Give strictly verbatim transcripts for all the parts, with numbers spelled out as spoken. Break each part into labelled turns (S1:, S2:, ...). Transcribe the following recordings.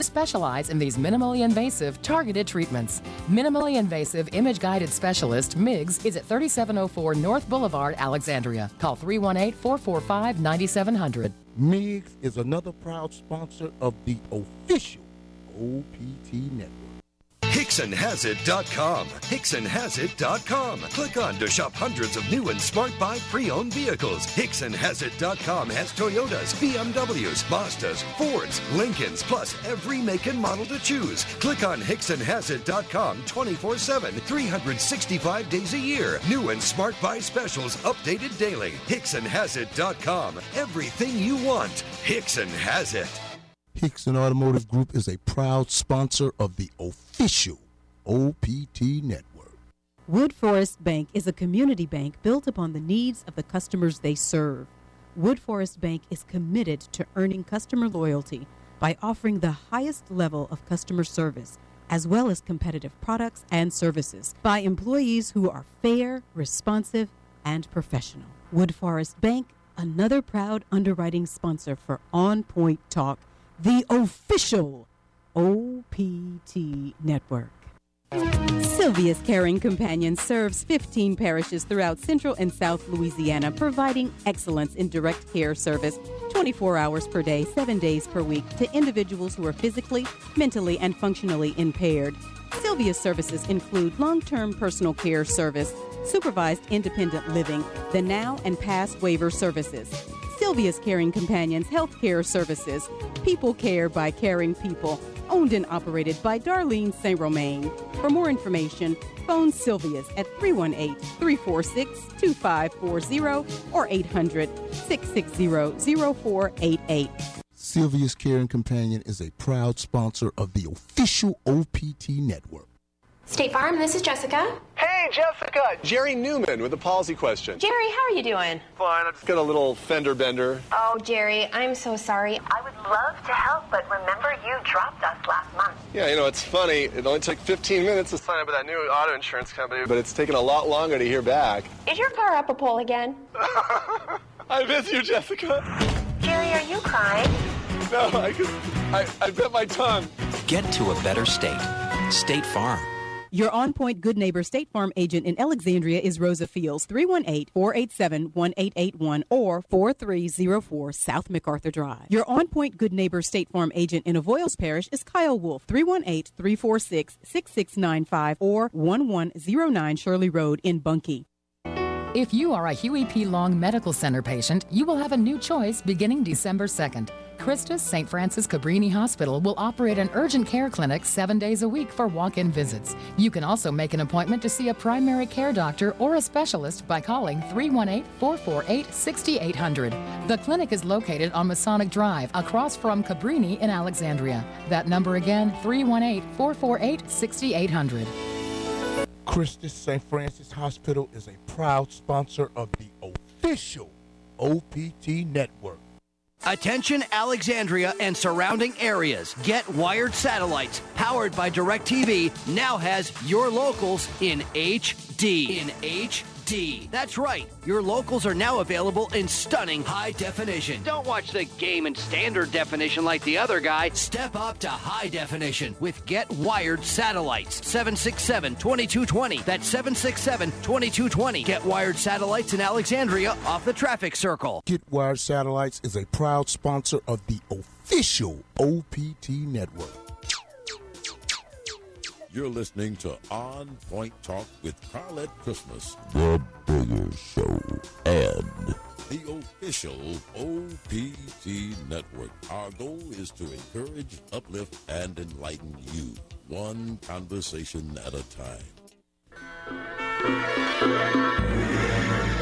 S1: Specialize in these minimally invasive targeted treatments. Minimally invasive image-guided specialist M I G S is at thirty-seven oh four North Boulevard, Alexandria. Call three one eight, four four five, nine seven zero zero.
S2: M I G S is another proud sponsor of the official O P T Network.
S3: Hickson Has It dot com. Hickson Has It dot com. Click on to shop hundreds of new and smart buy pre-owned vehicles. Hickson Has It dot com has Toyotas, B M Ws, Mazdas, Fords, Lincolns, plus every make and model to choose. Click on Hickson Has It dot com twenty-four seven, three hundred sixty-five days a year. New and smart buy specials updated daily. Hickson Has It dot com. Everything you want. Hickson has it.
S2: Hickson Automotive Group is a proud sponsor of the official O P T Network.
S4: Wood Forest Bank is a community bank built upon the needs of the customers they serve. Wood Forest Bank is committed to earning customer loyalty by offering the highest level of customer service, as well as competitive products and services, by employees who are fair, responsive, and professional. Wood Forest Bank, another proud underwriting sponsor for On Point Talk, the official O P T Network. Sylvia's Caring Companion serves fifteen parishes throughout Central and South Louisiana, providing excellence in direct care service twenty-four hours per day, seven days per week to individuals who are physically, mentally, and functionally impaired. Sylvia's services include long-term personal care service, supervised independent living, the now and past waiver services, Sylvia's Caring Companions Healthcare Services, People Care by Caring People, owned and operated by Darlene Saint Romain. For more information, phone Sylvia's at three one eight, three four six, two five four zero or eight hundred, six six zero, zero four eight eight.
S2: Sylvia's Caring Companion is a proud sponsor of the official O P T Network.
S5: State Farm, this is Jessica.
S6: Hey, Jessica! Jerry Newman with a policy question.
S5: Jerry, how are you doing?
S6: Fine, I just got a little fender bender.
S5: Oh, Jerry, I'm so sorry.
S7: I would love to help, but remember you dropped us last month.
S6: Yeah, you know, it's funny. It only took fifteen minutes to sign up with that new auto insurance company, but it's taken a lot longer to hear back.
S5: Is your car up a pole again?
S6: I miss you, Jessica.
S7: Jerry, are you crying?
S6: No, I, just, I, I bit my tongue.
S8: Get to a better state. State Farm.
S4: Your On Point Good Neighbor State Farm agent in Alexandria is Rosa Fields, three one eight, four eight seven, one eight eight one or four three zero four South MacArthur Drive. Your On Point Good Neighbor State Farm agent in Avoyles Parish is Kyle Wolf, three one eight, three four six, six six nine five or one one zero nine Shirley Road in Bunkie.
S1: If you are a Huey P. Long Medical Center patient, you will have a new choice beginning December second. Christus Saint Francis Cabrini Hospital will operate an urgent care clinic seven days a week for walk-in visits. You can also make an appointment to see a primary care doctor or a specialist by calling three one eight, four four eight, six eight zero zero. The clinic is located on Masonic Drive, across from Cabrini in Alexandria. That number again, three one eight, four four eight, six eight zero zero.
S2: Christus Saint Francis Hospital is a proud sponsor of the official O P T Network.
S9: Attention Alexandria and surrounding areas. Get Wired Satellites, powered by DirecTV, now has your locals in H D. In H D. That's right. Your locals are now available in stunning high definition. Don't watch the game in standard definition like the other guy. Step up to high definition with Get Wired Satellites. seven six seven, two two two zero. That's seven six seven, two two two zero. Get Wired Satellites in Alexandria off the traffic circle.
S2: Get Wired Satellites is a proud sponsor of the official O P T Network.
S10: You're listening to On Point Talk with Carlette Christmas,
S2: the bigger show, and
S10: the official O P T Network. Our goal is to encourage, uplift, and enlighten you, one conversation at a time.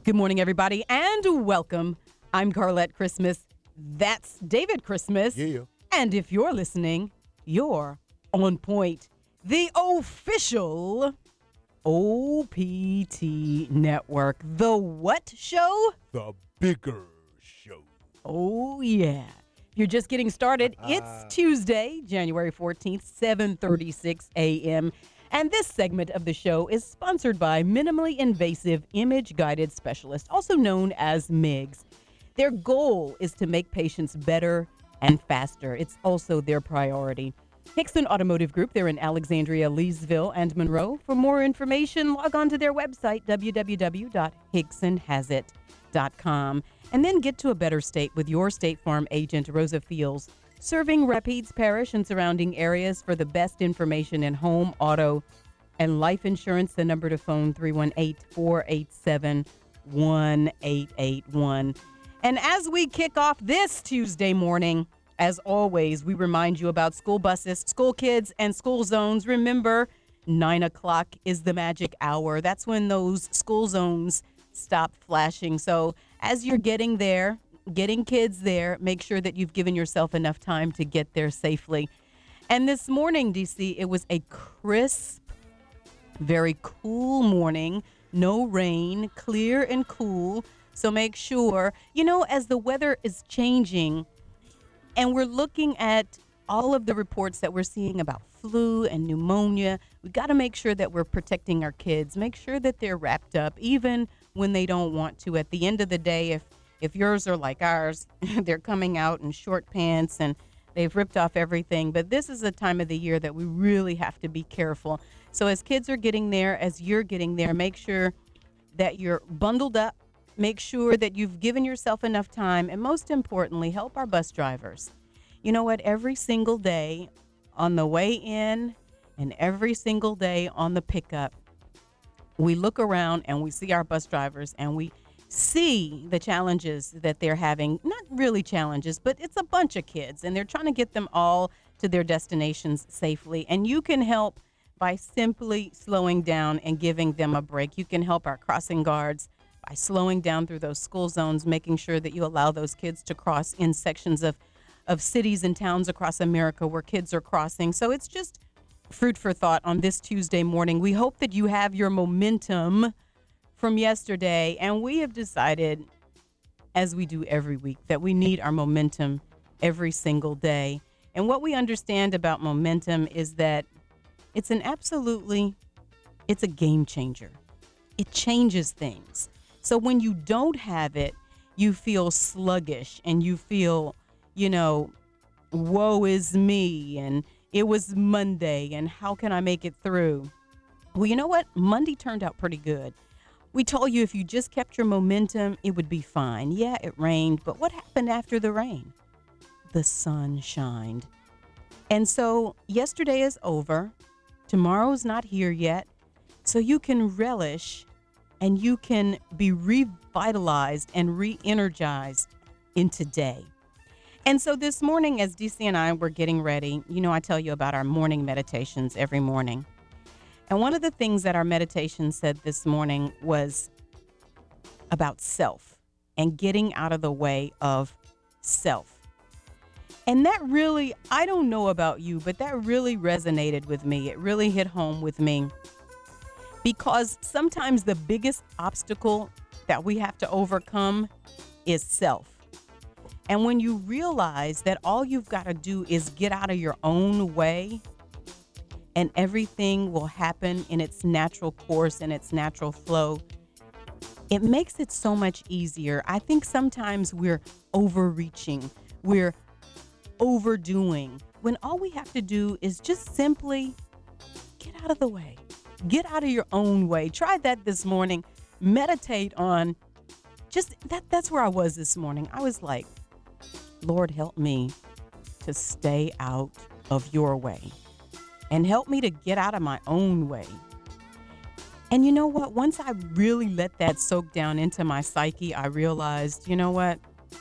S4: Good morning, everybody, and welcome. I'm Carlette Christmas. That's David Christmas.
S2: Yeah.
S4: And if you're listening, you're on point. The official O P T Network. The what show?
S2: The bigger show.
S4: Oh, yeah. You're just getting started.
S2: Uh,
S4: It's Tuesday, January fourteenth, seven thirty-six a.m., and this segment of the show is sponsored by Minimally Invasive Image Guided Specialist, also known as M I Gs. Their goal is to make patients better and faster. It's also their priority. Hickson Automotive Group, they're in Alexandria, Leesville, and Monroe. For more information, log on to their website, w w w dot hickson has it dot com. And then get to a better state with your State Farm agent, Rosa Fields, serving Rapides Parish and surrounding areas for the best information in home, auto, and life insurance. The number to phone, three one eight, four eight seven, one eight eight one. And as we kick off this Tuesday morning, as always, we remind you about school buses, school kids, and school zones. Remember, nine o'clock is the magic hour. That's when those school zones stop flashing. So as you're getting there, getting kids there, make sure that you've given yourself enough time to get there safely. And this morning, D C, it was a crisp, very cool morning. No rain, clear and cool. So make sure, you know, as the weather is changing and we're looking at all of the reports that we're seeing about flu and pneumonia, we got to make sure that we're protecting our kids. Make sure that they're wrapped up, even when they don't want to. At the end of the day, if If yours are like ours, they're coming out in short pants and they've ripped off everything. But this is a time of the year that we really have to be careful. So as kids are getting there, as you're getting there, make sure that you're bundled up. Make sure that you've given yourself enough time. And most importantly, help our bus drivers. You know what? Every single day on the way in and every single day on the pickup, we look around and we see our bus drivers and we see the challenges that they're having. Not really challenges, but it's a bunch of kids and they're trying to get them all to their destinations safely. And you can help by simply slowing down and giving them a break. You can help our crossing guards by slowing down through those school zones, making sure that you allow those kids to cross in sections of, of cities and towns across America where kids are crossing. So it's just food for thought on this Tuesday morning. We hope that you have your momentum from yesterday, and we have decided, as we do every week, that we need our momentum every single day. And what we understand about momentum is that it's an absolutely, it's a game changer. It changes things. So when you don't have it, you feel sluggish and you feel, you know, woe is me, and it was Monday, and how can I make it through? Well, you know what? Monday turned out pretty good. We told you if you just kept your momentum, it would be fine. Yeah, it rained, but what happened after the rain? The sun shined. And so yesterday is over. Tomorrow's not here yet. So you can relish and you can be revitalized and re-energized in today. And so this morning, as D C and I were getting ready, you know, I tell you about our morning meditations every morning. And one of the things that our meditation said this morning was about self and getting out of the way of self. And that really, I don't know about you, but that really resonated with me. It really hit home with me because sometimes the biggest obstacle that we have to overcome is self. And when you realize that all you've got to do is get out of your own way, and everything will happen in its natural course and its natural flow, it makes it so much easier. I think sometimes we're overreaching, we're overdoing, when all we have to do is just simply get out of the way. Get out of your own way. Try that this morning. Meditate on just that. That's where I was this morning. I was like, Lord, help me to stay out of your way. And help me to get out of my own way. And you know what? Once I really let that soak down into my psyche, I realized, you know what?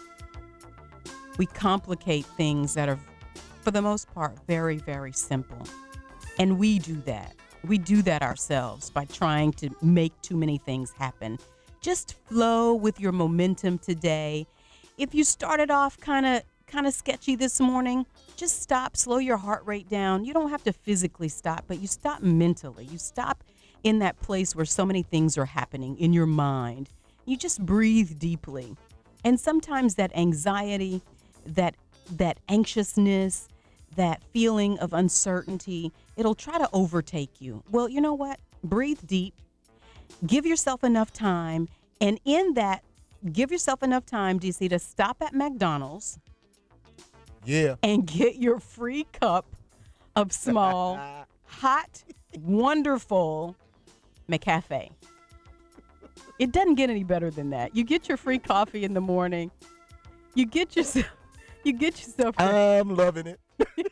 S4: We complicate things that are, for the most part, very, very simple. And we do that. We do that ourselves by trying to make too many things happen, Just flow with your momentum today. If you started off kind of kind of sketchy this morning, just stop, slow your heart rate down. You don't have to physically stop, but you stop mentally. You stop in that place where so many things are happening in your mind. You just breathe deeply. And sometimes that anxiety, that that anxiousness, that feeling of uncertainty, it'll try to overtake you. Well, you know what? Breathe deep. Give yourself enough time. And in that, give yourself enough time, D C, to stop at McDonald's.
S2: Yeah.
S4: And get your free cup of small, hot, wonderful McCafe. It doesn't get any better than that. You get your free coffee in the morning. You get yourself, you get yourself.
S2: I'm loving it.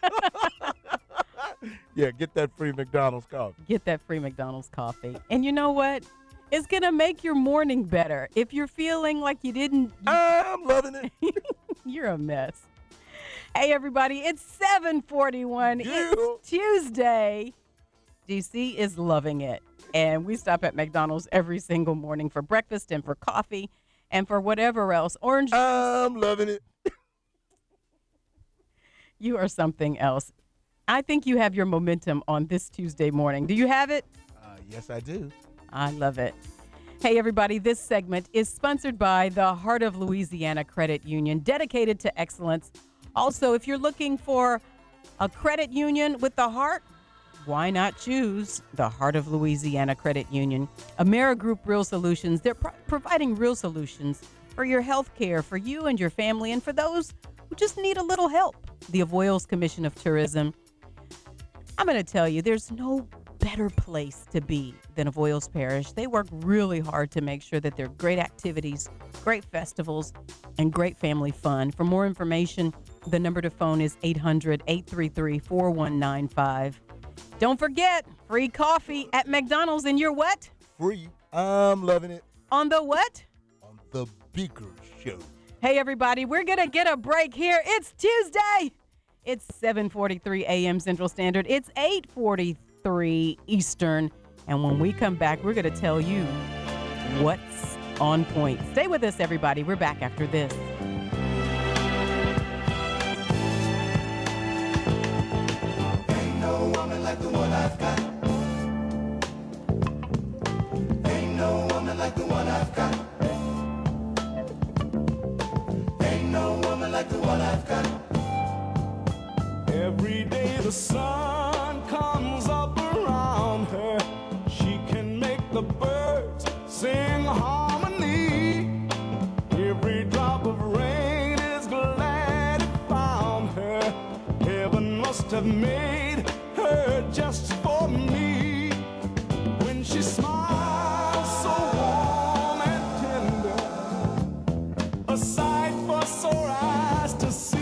S2: Yeah, get that free McDonald's coffee.
S4: Get that free McDonald's coffee. And you know what? It's going to make your morning better. If you're feeling like you didn't.
S2: I'm loving it.
S4: You're a mess. Hey, everybody, it's seven forty-one.
S2: Yeah.
S4: It's Tuesday. D C is loving it. And we stop at McDonald's every single morning for breakfast and for coffee and for whatever else. Orange.
S2: I'm loving it.
S4: You are something else. I think you have your momentum on this Tuesday morning. Do you have it?
S2: Uh, yes, I do.
S4: I love it. Hey, everybody, this segment is sponsored by the Heart of Louisiana Credit Union, dedicated to excellence. Also, if you're looking for a credit union with the heart, why not choose the Heart of Louisiana Credit Union? Amerigroup Real Solutions, they're pro- providing real solutions for your health care, for you and your family, and for those who just need a little help. The Avoyelles Commission of Tourism. I'm going to tell you, there's no better place to be than Avoyelles Parish. They work really hard to make sure that there are great activities, great festivals, and great family fun. For more information, the number to phone is eight hundred, eight three three, four one nine five. Don't forget, free coffee at McDonald's, and you're what?
S2: Free. I'm loving it.
S4: On the what?
S2: On the bigger show.
S4: Hey, everybody, we're going to get a break here. It's Tuesday. It's seven forty-three a.m. Central Standard. It's eight forty-three Eastern. And when we come back, we're going to tell you what's on point. Stay with us, everybody. We're back after this.
S11: Ain't no woman like the one I've got. Ain't no woman like the one I've got. Ain't no woman like the one I've got. Every day the sun comes up around her. She can make the birds sing harmony. Every drop of rain is glad it found her. Heaven must have made her just for me. When she smiles so warm and tender, a sight for sore eyes to see.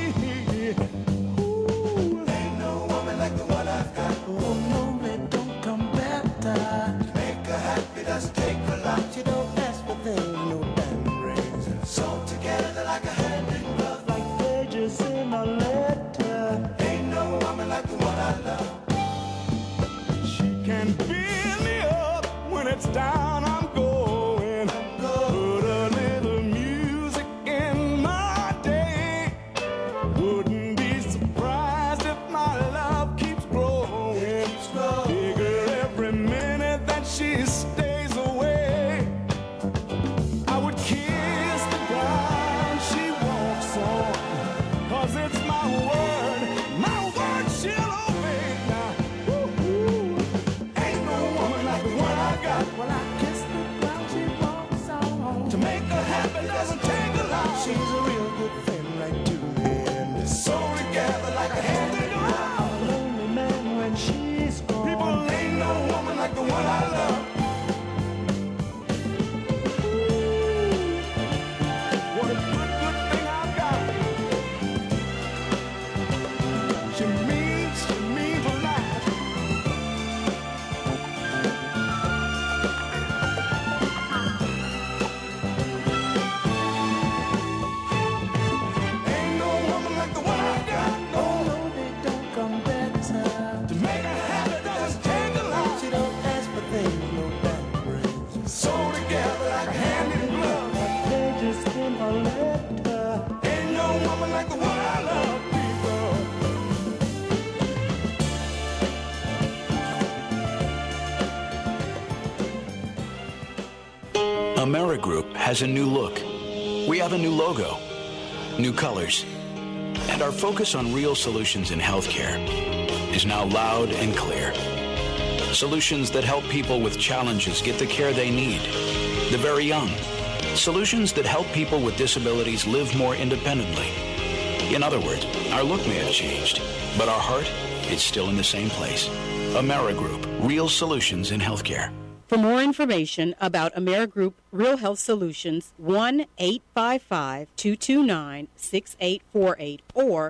S11: Doesn't take a lot, you don't ask for things, no diamond rings. Sewn together like a hand in glove, like pages in a letter. Ain't no woman like the one.
S8: AmeriGroup has a new look. We have a new logo, new colors, and our focus on real solutions in healthcare is now loud and clear. Solutions that help people with challenges get the care they need, the very young. Solutions that help people with disabilities live more independently. In other words, our look may have changed, but our heart is still in the same place. AmeriGroup, real solutions in healthcare.
S4: For more information about AmeriGroup Real Health Solutions, one eight five five, two two nine, six eight four eight or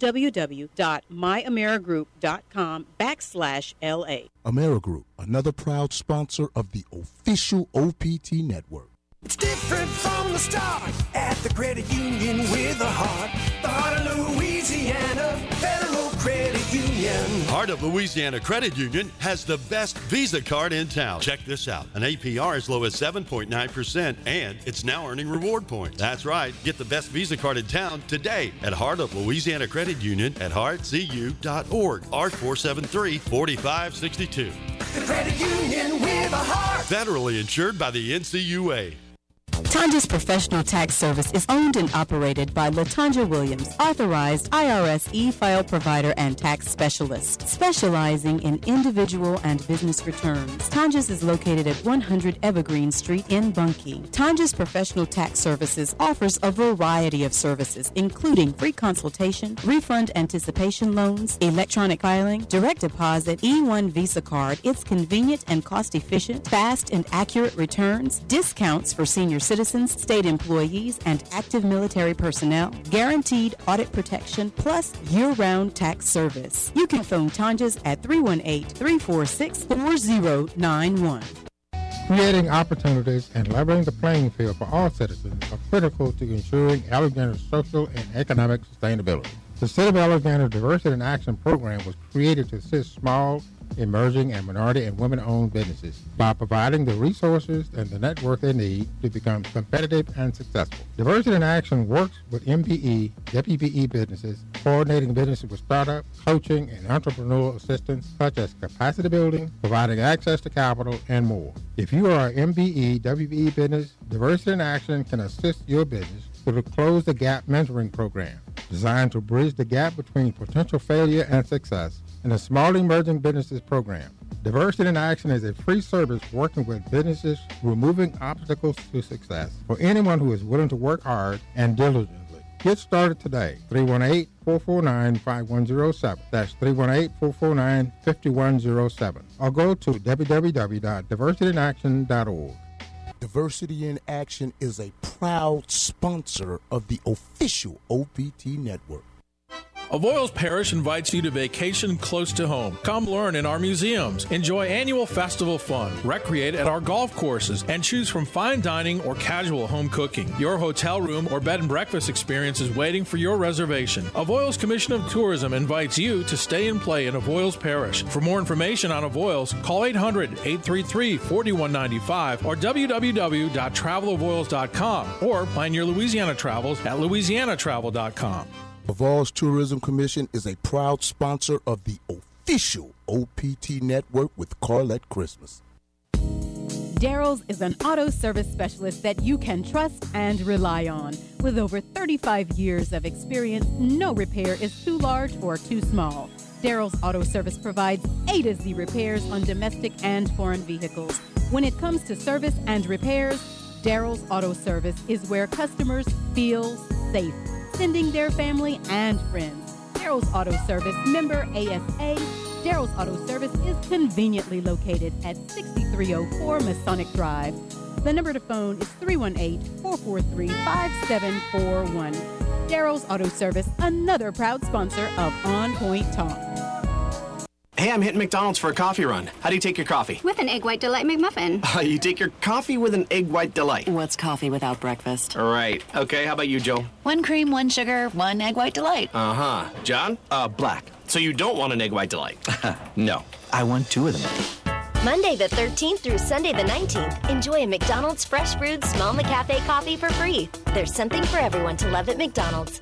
S4: www.myamerigroup.com backslash LA.
S2: AmeriGroup, another proud sponsor of the official O P T network.
S12: It's different from the start at the credit union with a heart. The heart of Louisiana, Federal Credit Union.
S13: Heart of Louisiana Credit Union has the best Visa card in town. Check this out. An A P R as low as seven point nine percent, and it's now earning reward points. That's right. Get the best Visa card in town today at Heart of Louisiana Credit Union at heart c u dot org. R four seven three, four five six two.
S12: The credit union with a heart.
S13: Federally insured by the N C U A.
S4: Tanja's Professional Tax Service is owned and operated by LaTanja Williams, authorized I R S e-file provider and tax specialist, specializing in individual and business returns. Tanja's is located at one hundred Evergreen Street in Bunkie. Tanja's Professional Tax Services offers a variety of services, including free consultation, refund anticipation loans, electronic filing, direct deposit, E one Visa card. It's convenient and cost-efficient, fast and accurate returns, discounts for senior citizens, state employees, and active military personnel, guaranteed audit protection, plus year-round tax service. You can phone Tanja's at three one eight, three four six, four zero nine one.
S14: Creating opportunities and leveling the playing field for all citizens are critical to ensuring Alexander's social and economic sustainability. The City of Alexander Diversity in Action program was created to assist small, emerging, and minority and women-owned businesses by providing the resources and the network they need to become competitive and successful. Diversity in Action works with M B E, W B E businesses, coordinating businesses with startup, coaching, and entrepreneurial assistance such as capacity building, providing access to capital, and more. If you are an M B E, W B E business, Diversity in Action can assist your business through the Close the Gap mentoring program, designed to bridge the gap between potential failure and success, and a Small Emerging Businesses program. Diversity in Action is a free service working with businesses removing obstacles to success for anyone who is willing to work hard and diligently. Get started today. three one eight, four four nine, five one zero seven. That's three one eight, four four nine, five one zero seven. Or go to w w w dot diversity in action dot org.
S2: Diversity in Action is a proud sponsor of the official O P T network.
S15: Avoyelles Parish invites you to vacation close to home. Come learn in our museums, enjoy annual festival fun, recreate at our golf courses, and choose from fine dining or casual home cooking. Your hotel room or bed and breakfast experience is waiting for your reservation. Avoyelles Commission of Tourism invites you to stay and play in Avoyelles Parish. For more information on Avoyelles, call eight hundred, eight three three, four one nine five or w w w dot travel avoyelles dot com or plan your Louisiana travels at louisiana travel dot com.
S2: Avoyelles Tourism Commission is a proud sponsor of the official O P T network with Carlette Christmas.
S4: Daryl's is an auto service specialist that you can trust and rely on. With over thirty-five years of experience, no repair is too large or too small. Daryl's Auto Service provides A to Z repairs on domestic and foreign vehicles. When it comes to service and repairs, Daryl's Auto Service is where customers feel safe, sending their family and friends. Daryl's Auto Service, member A S A. Daryl's Auto Service is conveniently located at sixty-three oh four Masonic Drive. The number to phone is three one eight, four four three, five seven four one. Daryl's Auto Service, another proud sponsor of On Point Talk.
S16: Hey, I'm hitting McDonald's for a coffee run. How do you take your coffee?
S17: With an Egg White Delight McMuffin.
S16: Uh, you take your coffee with an Egg White Delight.
S17: What's coffee without breakfast?
S16: Right. Okay, how about you, Joe?
S17: One cream, one sugar, one Egg White Delight.
S16: Uh-huh. John? Uh, black. So you don't want an Egg White Delight? No. I want two of them.
S18: Monday the thirteenth through Sunday the nineteenth, enjoy a McDonald's Fresh Brewed Small McCafe coffee for free. There's something for everyone to love at McDonald's.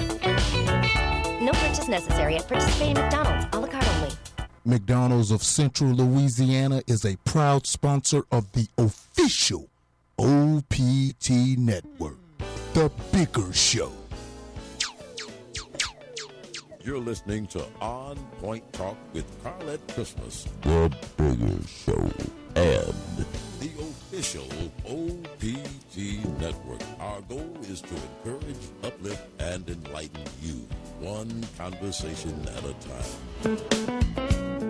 S18: No purchase necessary at participating McDonald's. A la carte only.
S2: McDonald's of Central Louisiana is a proud sponsor of the official O P T Network, the bigger show.
S10: You're listening to On Point Talk with Carlette Christmas, the bigger show, and the official O P T Network. Our goal is to encourage, uplift, and enlighten you, one conversation at a time.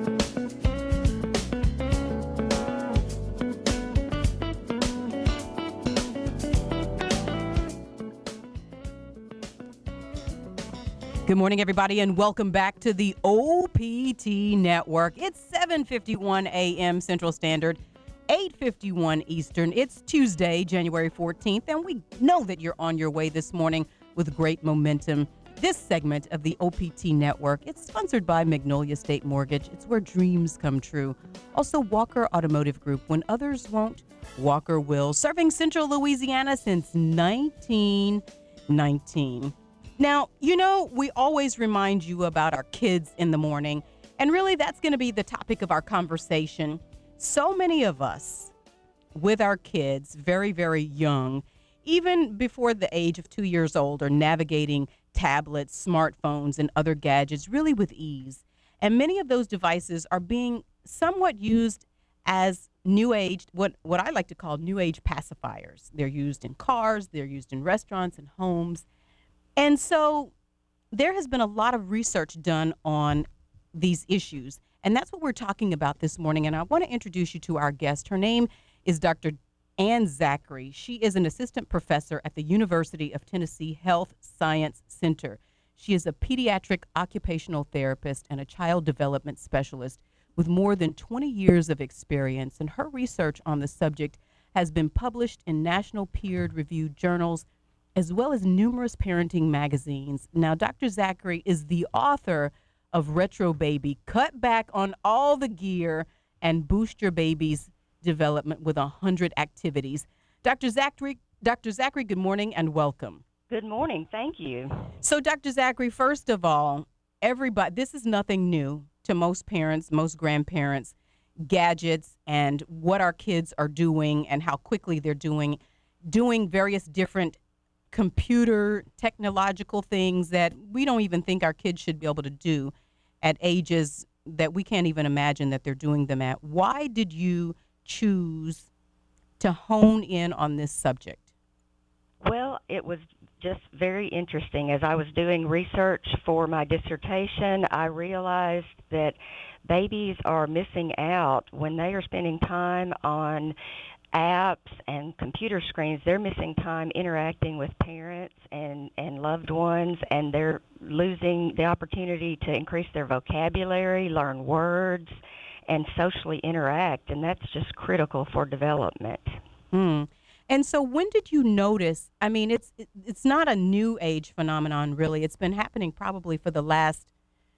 S4: Good morning, everybody, and welcome back to the O P T Network. It's seven fifty-one a.m. Central Standard, eight fifty-one Eastern. It's Tuesday, January fourteenth, and we know that you're on your way this morning with great momentum. This segment of the O P T Network, it's sponsored by Magnolia State Mortgage. It's where dreams come true. Also, Walker Automotive Group. When others won't, Walker will. Serving Central Louisiana since nineteen nineteen. Now, you know, we always remind you about our kids in the morning, and really that's going to be the topic of our conversation. So many of us with our kids, very, very young, even before the age of two years old, are navigating tablets, smartphones, and other gadgets really with ease. And many of those devices are being somewhat used as new age, what, what I like to call new age pacifiers. They're used in cars, they're used in restaurants and homes. And so there has been a lot of research done on these issues, and that's what we're talking about this morning. And I want to introduce you to our guest. Her name is Doctor Ann Zachary. She is an assistant professor at the University of Tennessee Health Science Center. She is a pediatric occupational therapist and a child development specialist with more than twenty years of experience, and her research on the subject has been published in national peer-reviewed journals as well as numerous parenting magazines. Now, Doctor Zachary is the author of Retro Baby, Cut Back on All the Gear and Boost Your Baby's Development with one hundred Activities. Doctor Zachary, Doctor Zachary, good morning and welcome.
S19: Good morning. Thank you.
S4: So, Doctor Zachary, first of all, everybody, this is nothing new to most parents, most grandparents, gadgets and what our kids are doing and how quickly they're doing, doing various different computer technological things that we don't even think our kids should be able to do at ages that we can't even imagine that they're doing them at. Why did you choose to hone in on this subject?
S19: Well, it was just very interesting. As I was doing research for my dissertation, I realized that babies are missing out when they are spending time on apps and computer screens. They're missing time interacting with parents and, and loved ones, and they're losing the opportunity to increase their vocabulary, learn words, and socially interact, and that's just critical for development.
S4: Mm. And so when did you notice, I mean, it's it, it's not a new age phenomenon, really. It's been happening probably for the last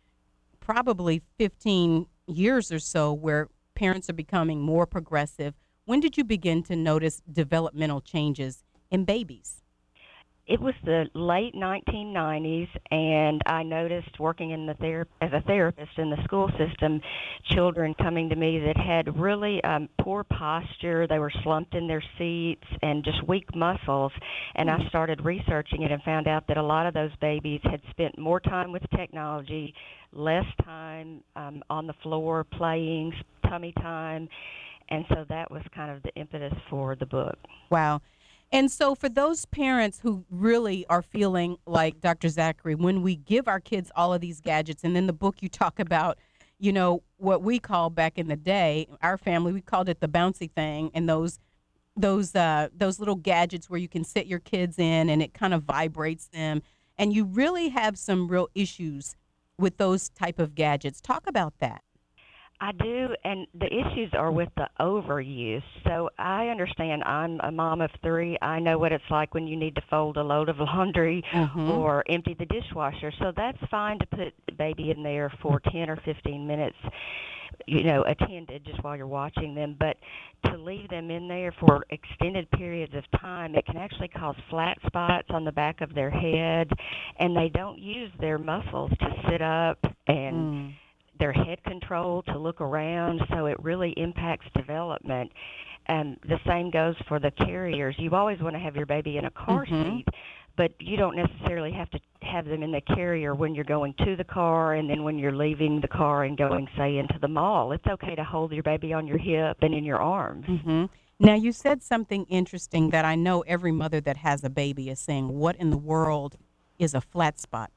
S4: probably fifteen years or so, where parents are becoming more progressive. When did you begin to notice developmental changes in babies?
S19: It was the late nineteen nineties, and I noticed working in the ther- as a therapist in the school system, children coming to me that had really um, poor posture. They were slumped in their seats and just weak muscles. And I started researching it and found out that a lot of those babies had spent more time with technology, less time um, on the floor playing, tummy time. And so that was kind of the impetus for the book.
S4: Wow. And so for those parents who really are feeling like Doctor Zachary, when we give our kids all of these gadgets, and in the book you talk about, you know, what we call back in the day, our family, we called it the bouncy thing, and those those uh, those little gadgets where you can sit your kids in and it kind of vibrates them. And you really have some real issues with those type of gadgets. Talk about that.
S19: I do, and the issues are with the overuse. So I understand I'm a mom of three. I know what it's like when you need to fold a load of laundry mm-hmm. or empty the dishwasher. So that's fine to put the baby in there for ten or fifteen minutes, you know, attended just while you're watching them. But to leave them in there for extended periods of time, it can actually cause flat spots on the back of their head, and they don't use their muscles to sit up and mm. their head control to look around, so it really impacts development. And the same goes for the carriers. You always want to have your baby in a car
S4: Mhm.
S19: seat, but you don't necessarily have to have them in the carrier when you're going to the car and then when you're leaving the car and going, say, into the mall. It's okay to hold your baby on your hip and in your arms.
S4: hmm Now, you said something interesting that I know every mother that has a baby is saying, what in the world is a flat spot?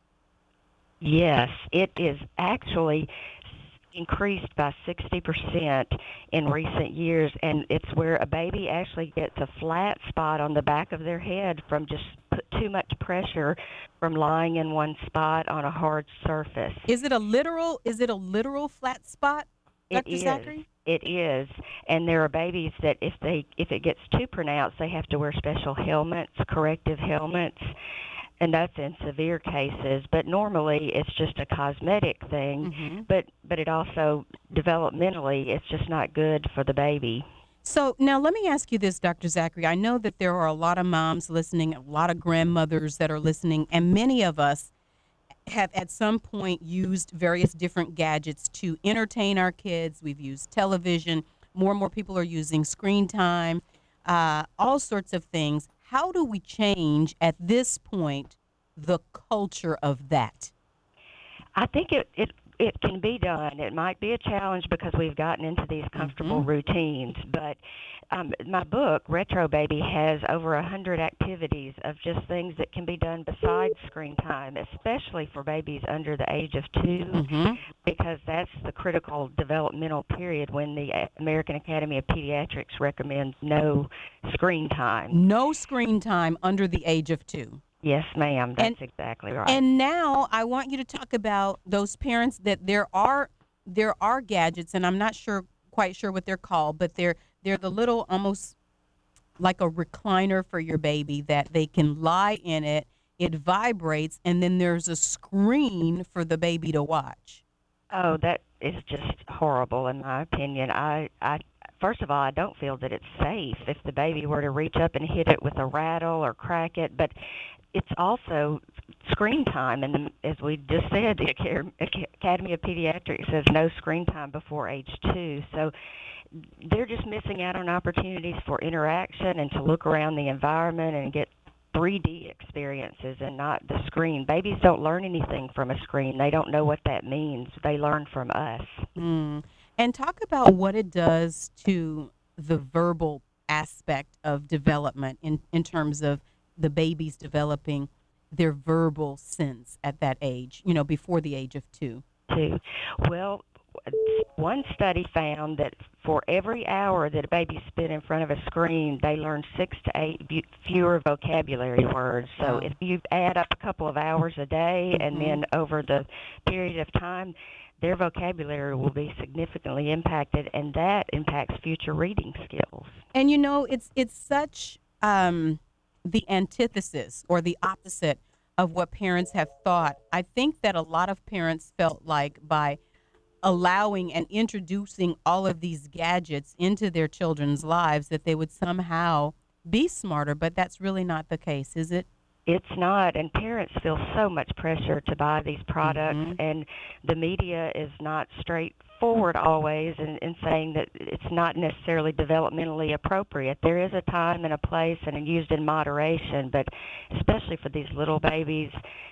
S19: Yes, it is actually increased by sixty percent in recent years, and it's where a baby actually gets a flat spot on the back of their head from just put too much pressure from lying in one spot on a hard surface.
S4: Is it a literal, is it a literal flat spot,
S19: It
S4: Doctor
S19: is.
S4: Zachary?
S19: It is, and there are babies that if they if it gets too pronounced, they have to wear special helmets, corrective helmets, and that's in severe cases. But normally, it's just a cosmetic thing.
S4: Mm-hmm.
S19: But but it also developmentally, it's just not good for the baby.
S4: So now let me ask you this, Doctor Zachary. I know that there are a lot of moms listening, a lot of grandmothers that are listening, and many of us have at some point used various different gadgets to entertain our kids. We've used television. More and more people are using screen time, uh, all sorts of things. How do we change at this point the culture of that?
S19: I think it, it it can be done. It might be a challenge because we've gotten into these comfortable
S4: Mm-hmm.
S19: routines, but um, my book, Retro Baby, has over a hundred activities of just things that can be done besides screen time, especially for babies under the age of two,
S4: Mm-hmm.
S19: because that's the critical developmental period when the American Academy of Pediatrics recommends no screen time.
S4: No screen time under the age of two.
S19: Yes, ma'am. That's
S4: And-
S19: exactly right.
S4: And now I want you to talk about those parents that there are there are gadgets, and I'm not sure quite sure what they're called, but they're they're the little almost like a recliner for your baby that they can lie in it. It vibrates, and then there's a screen for the baby to watch.
S19: Oh, that is just horrible in my opinion. I, I, first of all, I don't feel that it's safe if the baby were to reach up and hit it with a rattle or crack it. But it's also screen time, and as we just said, the Aca- Aca- Academy of Pediatrics says no screen time before age two. So they're just missing out on opportunities for interaction and to look around the environment and get three D experiences and not the screen. Babies don't learn anything from a screen. They don't know what that means. They learn from us.
S4: Mm. And talk about what it does to the verbal aspect of development in, in terms of the babies developing their verbal sense at that age, you know, before the age of two.
S19: Too. Well, one study found that for every hour that a baby spent in front of a screen, they learn six to eight bu- fewer vocabulary words. So
S4: Wow.
S19: if you add up a couple of hours a day, and
S4: Mhm.
S19: then over the period of time, their vocabulary will be significantly impacted, and that impacts future reading skills.
S4: And you know, it's it's such um, the antithesis or the opposite of what parents have thought. I think that a lot of parents felt like by allowing and introducing all of these gadgets into their children's lives that they would somehow be smarter, but that's really not the case, is it?
S19: It's not, and parents feel so much pressure to buy these products,
S4: Mhm.
S19: and the media is not straightforward always in, in saying that it's not necessarily developmentally appropriate. There is a time and a place, and used in moderation, but especially for these little babies,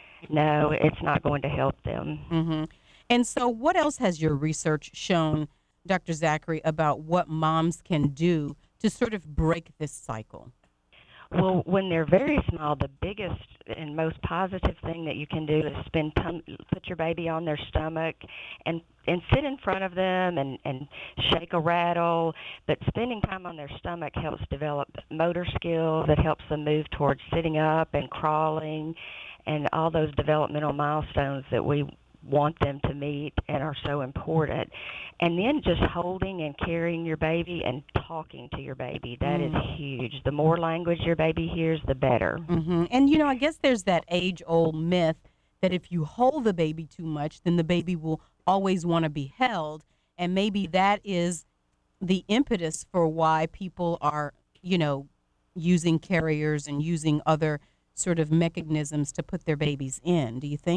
S19: no, it's not going to help them.
S4: Mm-hmm. And so what else has your research shown, Doctor Zachary, about what moms can do to sort of break this cycle?
S19: Well, when they're very small, the biggest and most positive thing that you can do is spend time, put your baby on their stomach and and sit in front of them and, and shake a rattle. But spending time on their stomach helps develop motor skills. It helps them move towards sitting up and crawling and all those developmental milestones that we want them to meet and are so important. And then just holding and carrying your baby and talking to your baby, that
S4: Mm.
S19: is huge. The more language your baby hears, the better.
S4: Mm-hmm. And, you know, I guess there's that age-old myth that if you hold the baby too much, then the baby will always want to be held. And maybe that is the impetus for why people are, you know, using carriers and using other sort of mechanisms to put their babies in. Do you think?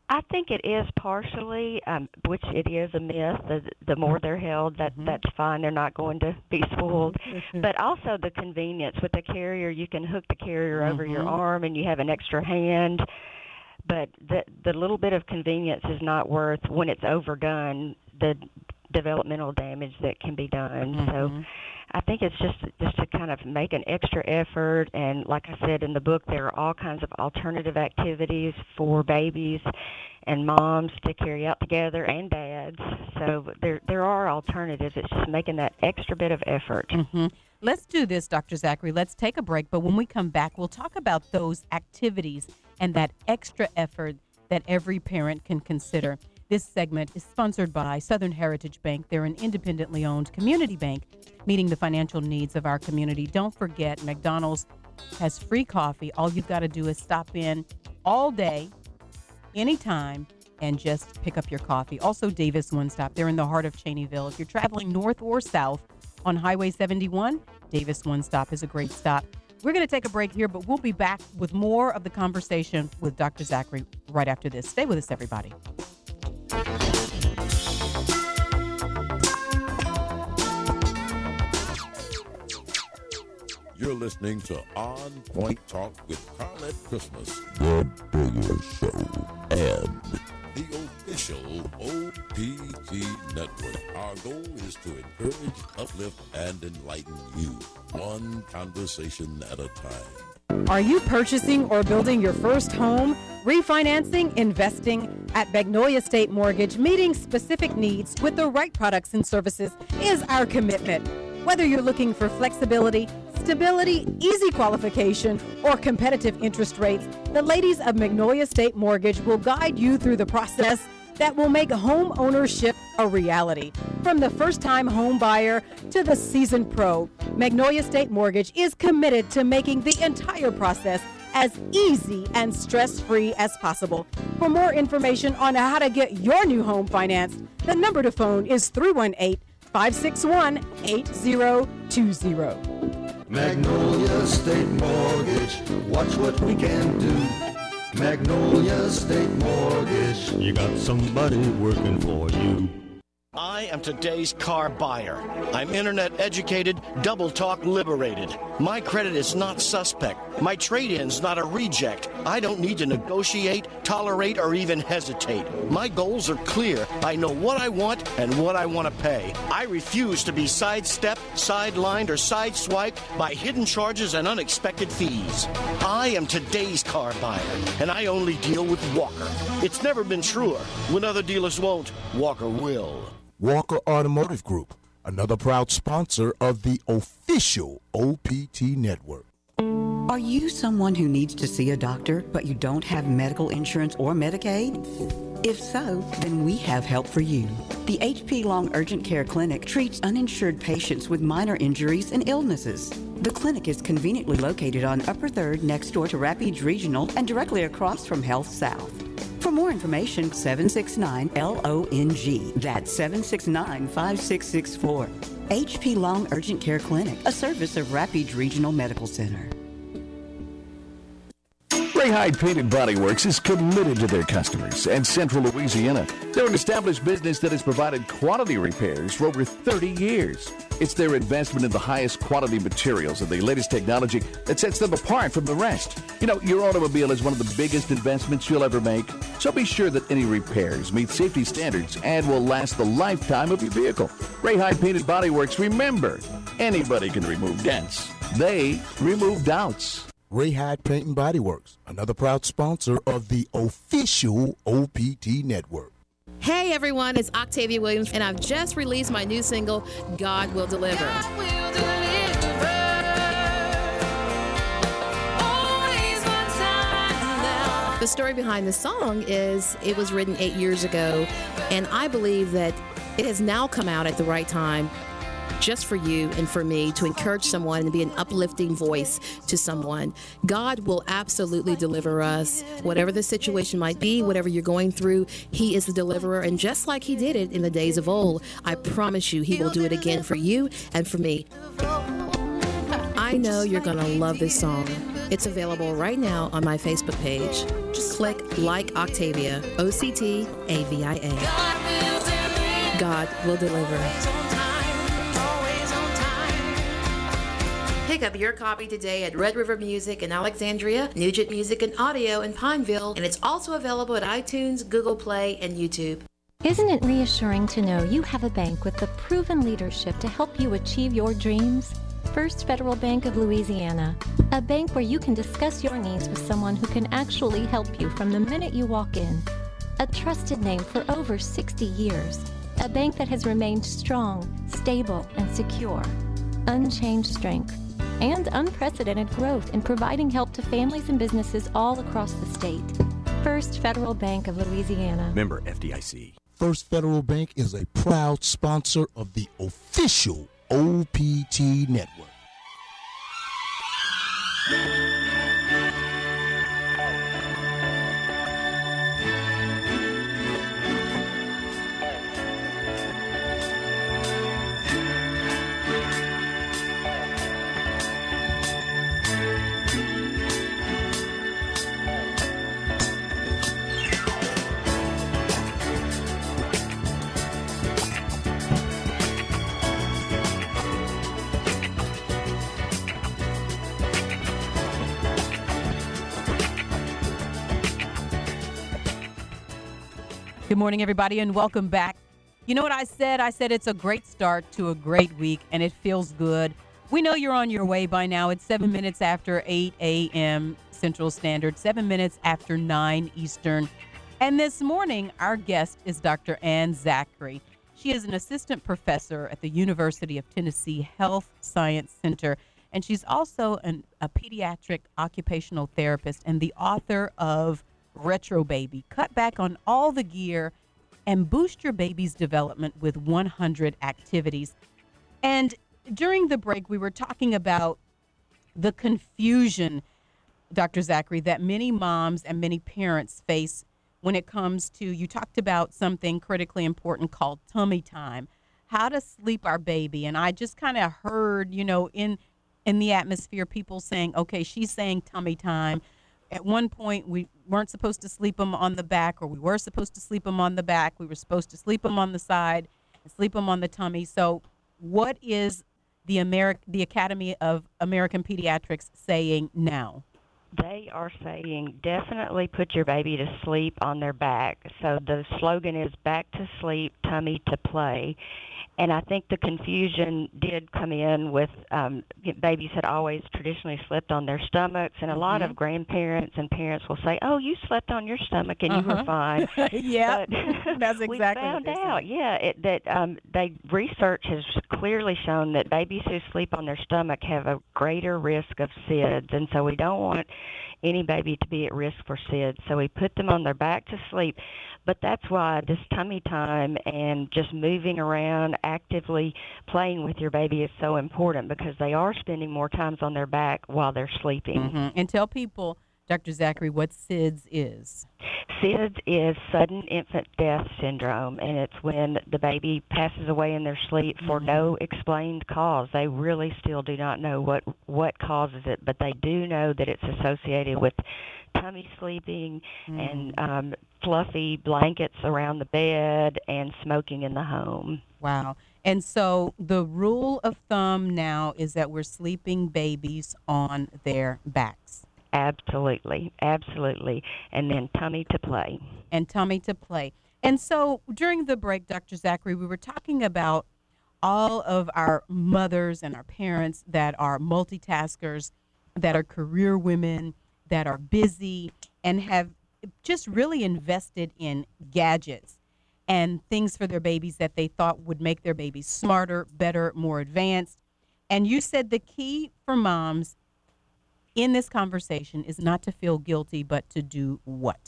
S19: I think it is partially, um, which it is a myth. The, the more they're held, that
S4: Mm-hmm.
S19: that's fine. They're not going to be spoiled. But also the convenience with the carrier. You can hook the carrier over your
S4: Mhm.
S19: arm, and you have an extra hand. But the the little bit of convenience is not worth, when it's overdone, the developmental damage that can be done. So
S4: Mhm.
S19: I think it's just just to kind of make an extra effort. And like I said in the book, there are all kinds of alternative activities for babies and moms to carry out together, and dads. So there there are alternatives. It's just making that extra bit of effort.
S4: Mm-hmm. Let's do this, Doctor Zachary. Let's take a break. But when we come back, we'll talk about those activities and that extra effort that every parent can consider. This segment is sponsored by Southern Heritage Bank. They're an independently owned community bank meeting the financial needs of our community. Don't forget, McDonald's has free coffee. All you've got to do is stop in all day, anytime, and just pick up your coffee. Also, Davis One Stop. They're in the heart of Cheneyville. If you're traveling north or south on Highway seventy-one, Davis One Stop is a great stop. We're going to take a break here, but we'll be back with more of the conversation with Doctor Zachary right after this. Stay with us, everybody.
S10: You're listening to On Point Talk with Carlette Christmas, the Bigger Show, and the official O P T Network. Our goal is to encourage, uplift, and enlighten you, one conversation at a time.
S4: Are you purchasing or building your first home, refinancing, investing? At Magnolia State Mortgage, meeting specific needs with the right products and services is our commitment. Whether you're looking for flexibility, stability, easy qualification, or competitive interest rates, the ladies of Magnolia State Mortgage will guide you through the process that will make home ownership a reality. From the first-time home buyer to the seasoned pro, Magnolia State Mortgage is committed to making the entire process as easy and stress-free as possible. For more information on how to get your new home financed, the number to phone is three one eight, five six one, eight zero two zero.
S20: Magnolia State Mortgage, watch what we can do. Magnolia State Mortgage.
S21: You got somebody working for you.
S22: I am today's car buyer. I'm internet educated, double talk liberated. My credit is not suspect. My trade-in's not a reject. I don't need to negotiate, tolerate, or even hesitate. My goals are clear. I know what I want and what I want to pay. I refuse to be sidestepped, sidelined, or sideswiped by hidden charges and unexpected fees. I am today's car buyer, and I only deal with Walker. It's never been truer. When other dealers won't, Walker will.
S2: Walker Automotive Group, another proud sponsor of the official O P T Network.
S23: Are you someone who needs to see a doctor, but you don't have medical insurance or Medicaid? If so, then we have help for you. The H P Long Urgent Care Clinic treats uninsured patients with minor injuries and illnesses. The clinic is conveniently located on Upper third next door to Rapides Regional and directly across from Health South. For more information, seven six nine L O N G. That's seven six nine, five six six four. H P Long Urgent Care Clinic, a service of Rapides Regional Medical Center.
S24: Ray Hyde Painted Body Works is committed to their customers and Central Louisiana. They're an established business that has provided quality repairs for over thirty years. It's their investment in the highest quality materials and the latest technology that sets them apart from the rest. You know, your automobile is one of the biggest investments you'll ever make, so be sure that any repairs meet safety standards and will last the lifetime of your vehicle. Ray Hyde Painted Body Works, remember, anybody can remove dents. They remove doubts.
S2: Ray Hyde Paint and Body Works, another proud sponsor of the official O P T Network.
S25: Hey everyone, it's Octavia Williams, and I've just released my new single, God Will Deliver.
S26: God will deliver. Always one time now.
S25: The story behind the song is it was written eight years ago, and I believe that it has now come out at the right time just for you and for me to encourage someone and be an uplifting voice to someone. God will absolutely deliver us. Whatever the situation might be, whatever you're going through, He is the deliverer. And just like He did it in the days of old, I promise you He will do it again for you and for me. I know you're going to love this song. It's available right now on my Facebook page. Just click Like Octavia, O C T A V I A. God will deliver. Pick up your copy today at Red River Music in Alexandria, Nugent Music and Audio in Pineville, and it's also available at iTunes, Google Play, and YouTube.
S1: Isn't it reassuring to know you have a bank with the proven leadership to help you achieve your dreams? First Federal Bank of Louisiana, a bank where you can discuss your needs with someone who can actually help you from the minute you walk in. A trusted name for over sixty years, a bank that has remained strong, stable, and secure. Unchanged strength and unprecedented growth in providing help to families and businesses all across the state. First Federal Bank of Louisiana.
S3: Member F D I C.
S2: First Federal Bank is a proud sponsor of the official O P T Network.
S4: Good morning, everybody, and welcome back. You know what I said? I said it's a great start to a great week, and it feels good. We know you're on your way by now. It's seven minutes after eight a.m. Central Standard, seven minutes after nine Eastern. And this morning, our guest is Doctor Ann Zachary. She is an assistant professor at the University of Tennessee Health Science Center, and she's also an, a pediatric occupational therapist and the author of Retro Baby. Cut back on all the gear and boost your baby's development with one hundred activities. And during the break, we were talking about the confusion, Doctor Zachary, that many moms and many parents face when it comes to, you talked about something critically important called tummy time, how to sleep our baby. And I just kind of heard, you know, in in the atmosphere, people saying, okay, she's saying tummy time. At one point, we weren't supposed to sleep them on the back, or we were supposed to sleep them on the back. We were supposed to sleep them on the side and sleep them on the tummy. So what is the Ameri- the Academy of American Pediatrics saying now?
S19: They are saying definitely put your baby to sleep on their back. So the slogan is back to sleep, tummy to play. And I think the confusion did come in with um, babies had always traditionally slept on their stomachs, and a lot
S4: Mhm.
S19: of grandparents and parents will say, "Oh, you slept on your stomach and you
S4: Uh-huh.
S19: were fine."
S4: Yeah,
S19: But
S4: that's
S19: we
S4: exactly
S19: found
S4: what they're
S19: out,
S4: saying.
S19: yeah, it, that um, they research has clearly shown that babies who sleep on their stomach have a greater risk of S I D S, and so we don't want any baby to be at risk for S I D S. So we put them on their back to sleep. But that's why this tummy time and just moving around, actively playing with your baby is so important, because they are spending more times on their back while they're sleeping.
S4: Mhm. And tell people, Doctor Zachary, what S I D S is.
S19: S I D S is sudden infant death syndrome, and it's when the baby passes away in their sleep for no explained cause. They really still do not know what, what causes it, but they do know that it's associated with tummy sleeping and um, fluffy blankets around the bed and smoking in the home.
S4: Wow. And so the rule of thumb now is that we're sleeping babies on their backs.
S19: Absolutely, absolutely. And then tummy to play.
S4: And tummy to play. And so during the break, Doctor Zachary, we were talking about all of our mothers and our parents that are multitaskers, that are career women, that are busy, and have just really invested in gadgets and things for their babies that they thought would make their babies smarter, better, more advanced. And you said the key for moms in this conversation is not to feel guilty, but to do what?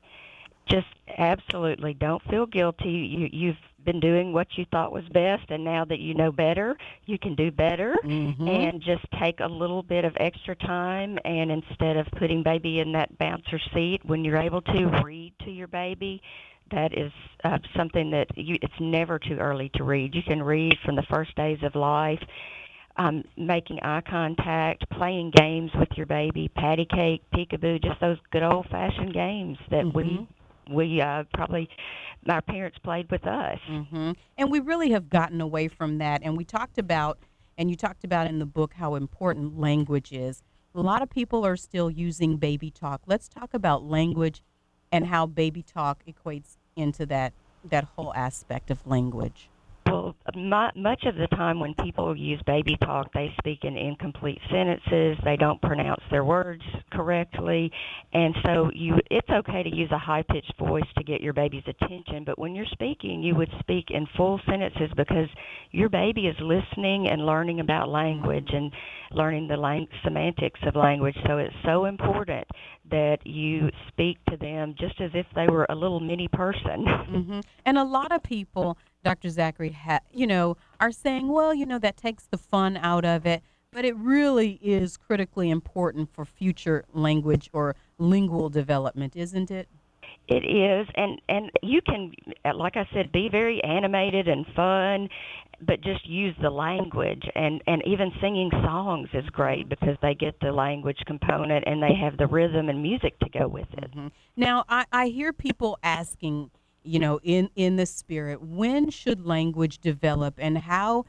S19: Just absolutely don't feel guilty. You, you've been doing what you thought was best, and now that you know better, you can do better.
S4: Mhm.
S19: And just take a little bit of extra time, and instead of putting baby in that bouncer seat, when you're able to read to your baby, that is uh, something that you, it's never too early to read. You can read from the first days of life. um, making eye contact, playing games with your baby, patty cake, peekaboo, just those good old-fashioned games that
S4: Mhm.
S19: we we uh, probably our parents played with us.
S4: hmm And we really have gotten away from that. And we talked about, and you talked about in the book how important language is. A lot of people are still using baby talk. Let's talk about language and how baby talk equates into that that whole aspect of language.
S19: Well, mu much of the time when people use baby talk, they speak in incomplete sentences. They don't pronounce their words correctly, and so you it's okay to use a high-pitched voice to get your baby's attention. But when you're speaking, you would speak in full sentences because your baby is listening and learning about language and learning the lang- semantics of language. So it's so important that you speak to them just as if they were a little mini person.
S4: hmm And a lot of people, Doctor Zachary, ha- you know, are saying, well, you know, that takes the fun out of it. But it really is critically important for future language or lingual development, isn't it?
S19: It is, and and you can, like I said, be very animated and fun, but just use the language. And and even singing songs is great because they get the language component and they have the rhythm and music to go with it.
S4: Mm-hmm. Now, I, I hear people asking, you know, in in the spirit, when should language develop, and how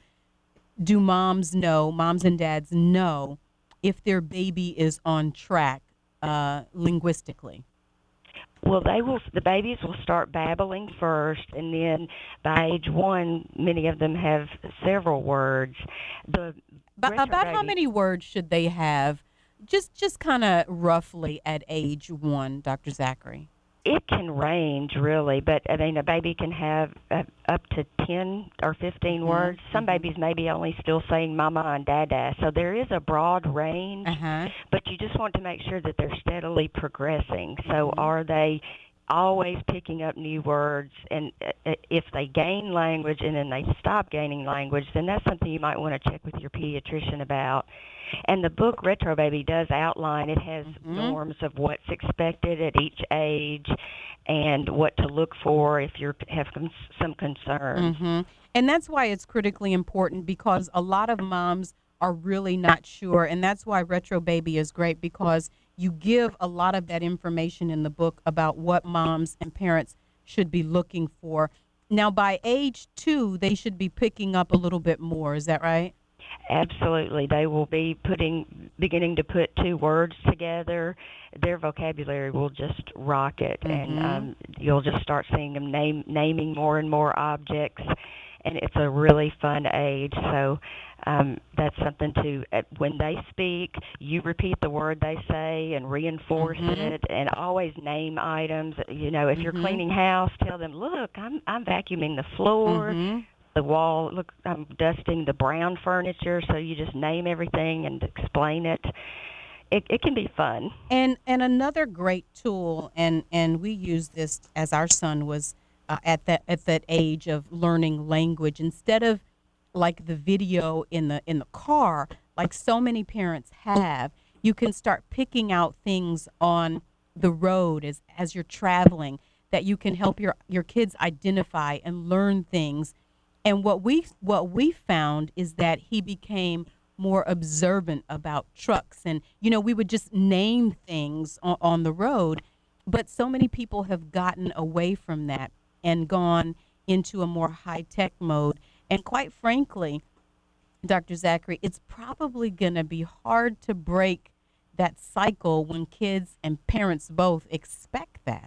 S4: do moms know, moms and dads know, if their baby is on track uh, linguistically?
S19: Well, they will. The babies will start babbling first, and then by age one, many of them have several words. The
S4: But
S19: retro
S4: about how
S19: baby-
S4: many words should they have, just just kind of roughly at age one, Doctor Zachary?
S19: It can range, really, but I mean, a baby can have uh, up to ten or fifteen
S4: Mhm,
S19: words. Some babies may be only still saying mama and dada, so there is a broad range,
S4: Uh-huh.
S19: but you just want to make sure that they're steadily progressing. So are they always picking up new words? And uh, if they gain language and then they stop gaining language, then that's something you might want to check with your pediatrician about. And the book Retro Baby does outline, it has norms of what's expected at each age and what to look for if you have con- some concerns.
S4: hmm And that's why it's critically important, because a lot of moms are really not sure. And that's why Retro Baby is great, because you give a lot of that information in the book about what moms and parents should be looking for. Now, by age two, they should be picking up a little bit more. Is that right?
S19: Absolutely. They will be putting, beginning to put two words together. Their vocabulary will just rocket, and
S4: Mhm.
S19: um, you'll just start seeing them name, naming more and more objects, and it's a really fun age. So um, that's something to, uh, when they speak, you repeat the word they say and reinforce
S4: Mhm.
S19: it, and always name items. You know, if you're
S4: Mhm.
S19: cleaning house, tell them, look, I'm, I'm vacuuming the floor.
S4: Mhm.
S19: The wall, look, I'm dusting the brown furniture, so you just name everything and explain it. It, it can be fun.
S4: And and another great tool, and and we use this as our son was uh, at that at that age of learning language. Instead of like the video in the in the car, like so many parents have, you can start picking out things on the road as as you're traveling that you can help your your kids identify and learn things. And what we what we found is that he became more observant about trucks, and you know, we would just name things on, on the road, but so many people have gotten away from that and gone into a more high-tech mode. And quite frankly, Doctor Zachary, it's probably going to be hard to break that cycle when kids and parents both expect that.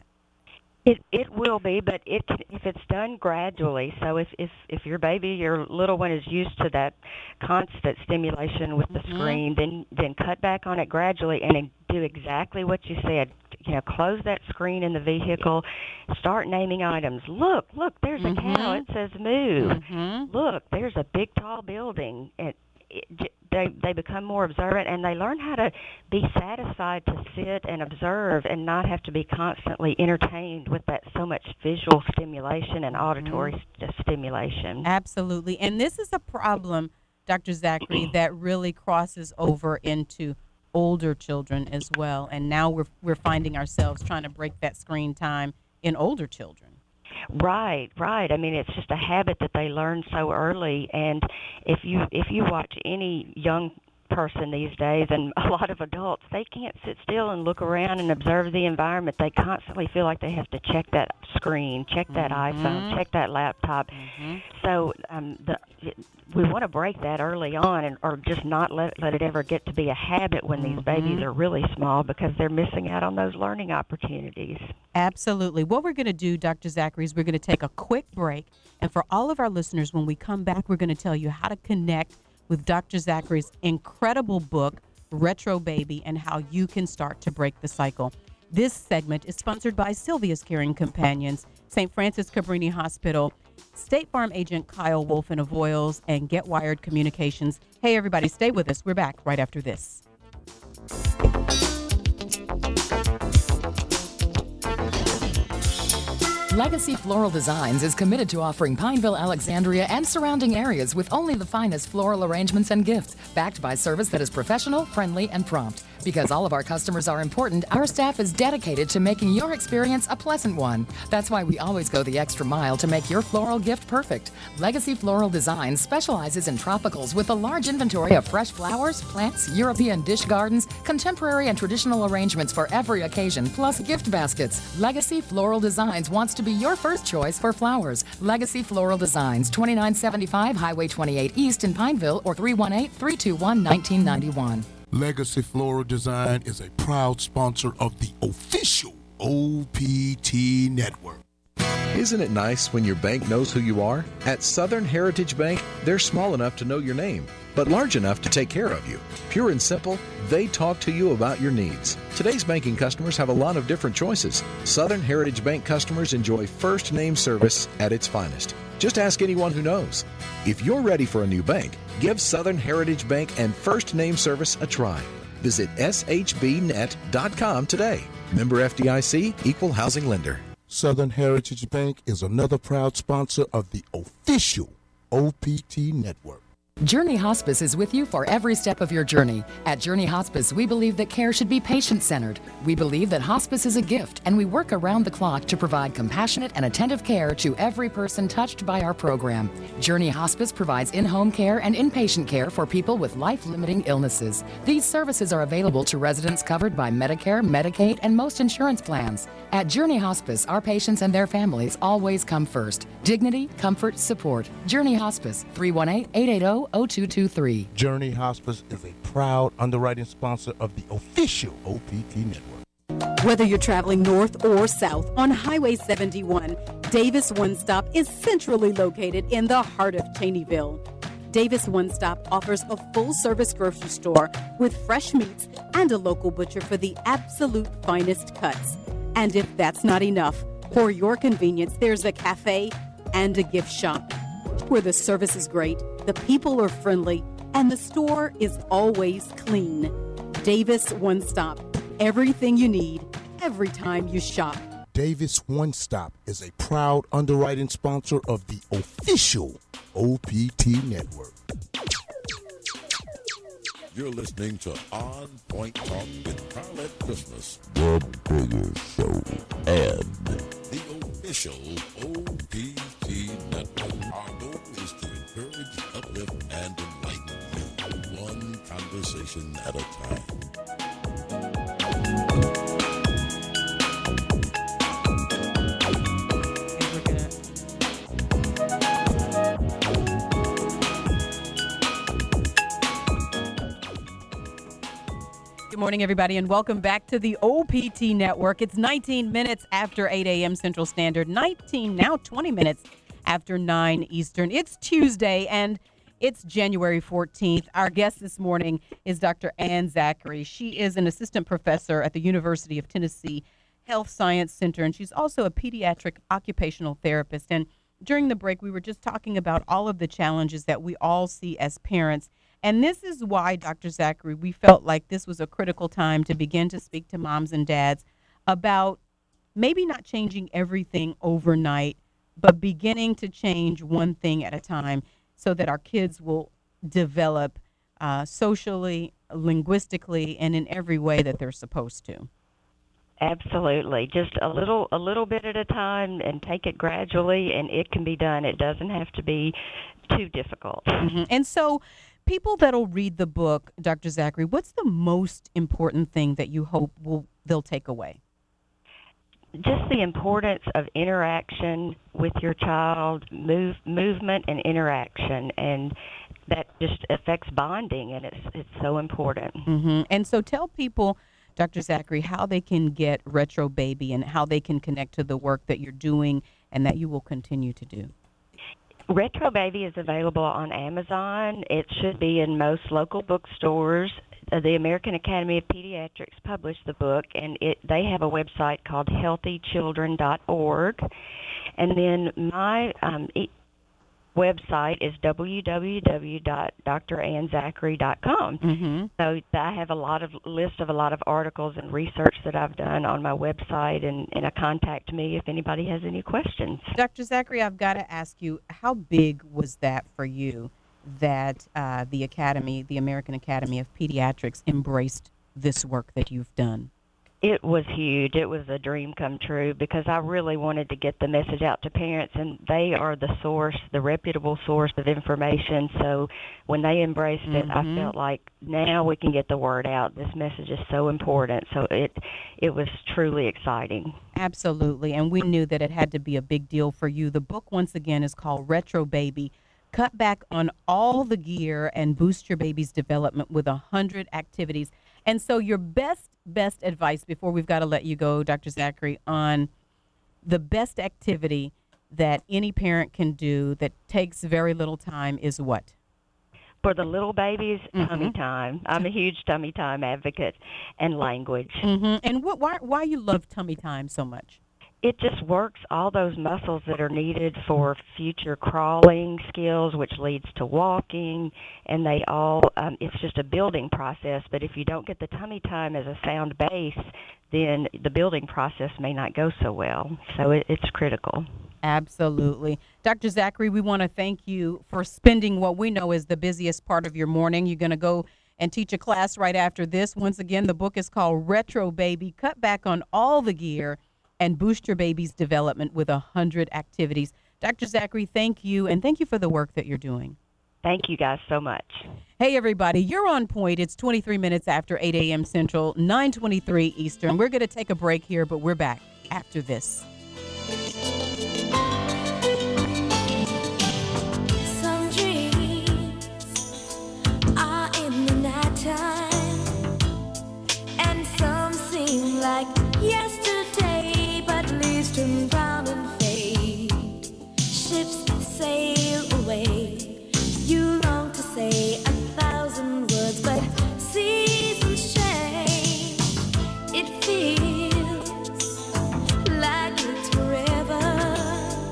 S19: It it will be, but it can, if it's done gradually. So if, if if your baby, your little one, is used to that constant stimulation with the
S4: Mhm.
S19: screen, then then cut back on it gradually and then do exactly what you said. You know, close that screen in the vehicle, start naming items. Look, look, there's a cow.
S4: Mhm.
S19: It says moo.
S4: Mhm.
S19: Look, there's a big tall building. It, it, j- they they become more observant, and they learn how to be satisfied to sit and observe and not have to be constantly entertained with that so much visual stimulation and auditory st- stimulation.
S4: Absolutely. And this is a problem, Doctor Zachary, that really crosses over into older children as well. And now we're we're finding ourselves trying to break that screen time in older children.
S19: Right, right. I mean, it's just a habit that they learn so early, and if you if you watch any young person these days, and a lot of adults, they can't sit still and look around and observe the environment. They constantly feel like they have to check that screen, check that
S25: Mm-hmm.
S19: iPhone, check that laptop.
S25: Mm-hmm.
S19: So um, the, we want to break that early on, and, or just not let let it ever get to be a habit when these babies are really small, because they're missing out on those learning opportunities.
S4: Absolutely. What we're going to do, Doctor Zachary, is we're going to take a quick break. And for all of our listeners, when we come back, we're going to tell you how to connect with Doctor Zachary's incredible book, Retro Baby, and how you can start to break the cycle. This segment is sponsored by Sylvia's Caring Companions, Saint Francis Cabrini Hospital, State Farm agent Kyle Wolfen of Voiles, and Get Wired Communications. Hey, everybody, stay with us. We're back right after this.
S3: Legacy Floral Designs is committed to offering Pineville, Alexandria, and surrounding areas with only the finest floral arrangements and gifts, backed by service that is professional, friendly, and prompt. Because all of our customers are important, our staff is dedicated to making your experience a pleasant one. That's why we always go the extra mile to make your floral gift perfect. Legacy Floral Designs specializes in tropicals with a large inventory of fresh flowers, plants, European dish gardens, contemporary and traditional arrangements for every occasion, plus gift baskets. Legacy Floral Designs wants to be your first choice for flowers. Legacy Floral Designs, twenty-nine seventy-five Highway twenty-eight East in Pineville, or three one eight, three two one, one nine nine one.
S2: Legacy Floral Design is a proud sponsor of the official O P T Network.
S5: Isn't it nice when your bank knows who you are? At Southern Heritage Bank, they're small enough to know your name, but large enough to take care of you. Pure and simple, they talk to you about your needs. Today's banking customers have a lot of different choices. Southern Heritage Bank customers enjoy first name service at its finest. Just ask anyone who knows. If you're ready for a new bank, give Southern Heritage Bank and first name service a try. Visit s h b net dot com today. Member F D I C, Equal Housing Lender.
S2: Southern Heritage Bank is another proud sponsor of the official O P T Network.
S3: Journey Hospice is with you for every step of your journey. At Journey Hospice, we believe that care should be patient-centered. We believe that hospice is a gift, and we work around the clock to provide compassionate and attentive care to every person touched by our program. Journey Hospice provides in-home care and inpatient care for people with life-limiting illnesses. These services are available to residents covered by Medicare, Medicaid, and most insurance plans. At Journey Hospice, our patients and their families always come first. Dignity, comfort, support. Journey Hospice, three one eight, eight eight zero, zero two two three.
S2: Journey Hospice is a proud underwriting sponsor of the official O P T Network.
S4: Whether you're traveling north or south on Highway seventy-one, Davis One Stop is centrally located in the heart of Cheneyville. Davis One Stop offers a full-service grocery store with fresh meats and a local butcher for the absolute finest cuts. And if that's not enough, for your convenience, there's a cafe and a gift shop where the service is great, the people are friendly, and the store is always clean. Davis One Stop. Everything you need, every time you shop.
S2: Davis One Stop is a proud underwriting sponsor of the official O P T Network.
S10: You're listening to On Point Talk with Carlette Christmas, the Bigger Show, and the official O P T Network. Our goal is to encourage, uplift, and enlighten you, one conversation at a time.
S4: Good morning, everybody, and welcome back to the O P T Network. It's nineteen minutes after eight a.m. Central Standard, nineteen, now twenty minutes after nine Eastern. It's Tuesday, and it's January fourteenth. Our guest this morning is Doctor Ann Zachary. She is an assistant professor at the University of Tennessee Health Science Center, and she's also a pediatric occupational therapist. And during the break, we were just talking about all of the challenges that we all see as parents. And this is why, Doctor Zachary, we felt like this was a critical time to begin to speak to moms and dads about maybe not changing everything overnight, but beginning to change one thing at a time so that our kids will develop uh, socially, linguistically, and in every way that they're supposed to.
S19: Absolutely. Just a little a little bit at a time and take it gradually, and it can be done. It doesn't have to be too difficult.
S4: Mm-hmm. And so people that'll read the book, Doctor Zachary, what's the most important thing that you hope will they'll take away?
S19: Just the importance of interaction with your child, move, movement and interaction, and that just affects bonding, and it's it's so important.
S4: Mm-hmm. And so tell people, Doctor Zachary, how they can get Retro Baby and how they can connect to the work that you're doing and that you will continue to do.
S19: Retro Baby is available on Amazon. It should be in most local bookstores. Uh, The American Academy of Pediatrics published the book, and it, they have a website called healthy children dot org. And then my um, e- website is w w w dot d r ann zachary dot com.
S4: Mm-hmm.
S19: So I have a lot of list of a lot of articles and research that I've done on my website, and, and a contact me if anybody has any questions.
S4: Doctor Zachary, I've got to ask you, how big was that for you that uh, the Academy, the American Academy of Pediatrics, embraced this work that you've done?
S19: It was huge. It was a dream come true because I really wanted to get the message out to parents, and they are the source, the reputable source of information. So when they embraced it, I
S4: Mhm.
S19: felt like now we can get the word out. This message is so important. So it it was truly exciting.
S4: Absolutely, and we knew that it had to be a big deal for you. The book, once again, is called Retro Baby. Cut back on all the gear and boost your baby's development with one hundred activities. And so your best, best advice before we've got to let you go, Doctor Zachary, on the best activity that any parent can do that takes very little time is what?
S19: For the little babies,
S4: Mhm.
S19: tummy time. I'm a huge tummy time advocate, and language.
S4: Mm-hmm. And what? Why? Why you love tummy time so much?
S19: It just works all those muscles that are needed for future crawling skills, which leads to walking, and they all, um, it's just a building process. But if you don't get the tummy time as a sound base, then the building process may not go so well. So it, it's critical.
S4: Absolutely. Doctor Zachary, we want to thank you for spending what we know is the busiest part of your morning. You're going to go and teach a class right after this. Once again, the book is called Retro Baby. Cut back on all the gear and boost your baby's development with one hundred activities. Doctor Zachary, thank you, and thank you for the work that you're doing.
S19: Thank you guys so much.
S4: Hey, everybody, you're on point. It's twenty-three minutes after eight a.m. Central, nine twenty-three Eastern. We're going to take a break here, but we're back after this.
S26: Some dreams are in the nighttime, and some seem like yesterday, but leaves turn brown and fade. Ships sail away. You long to say a thousand words, but seasons change. It feels like it's forever.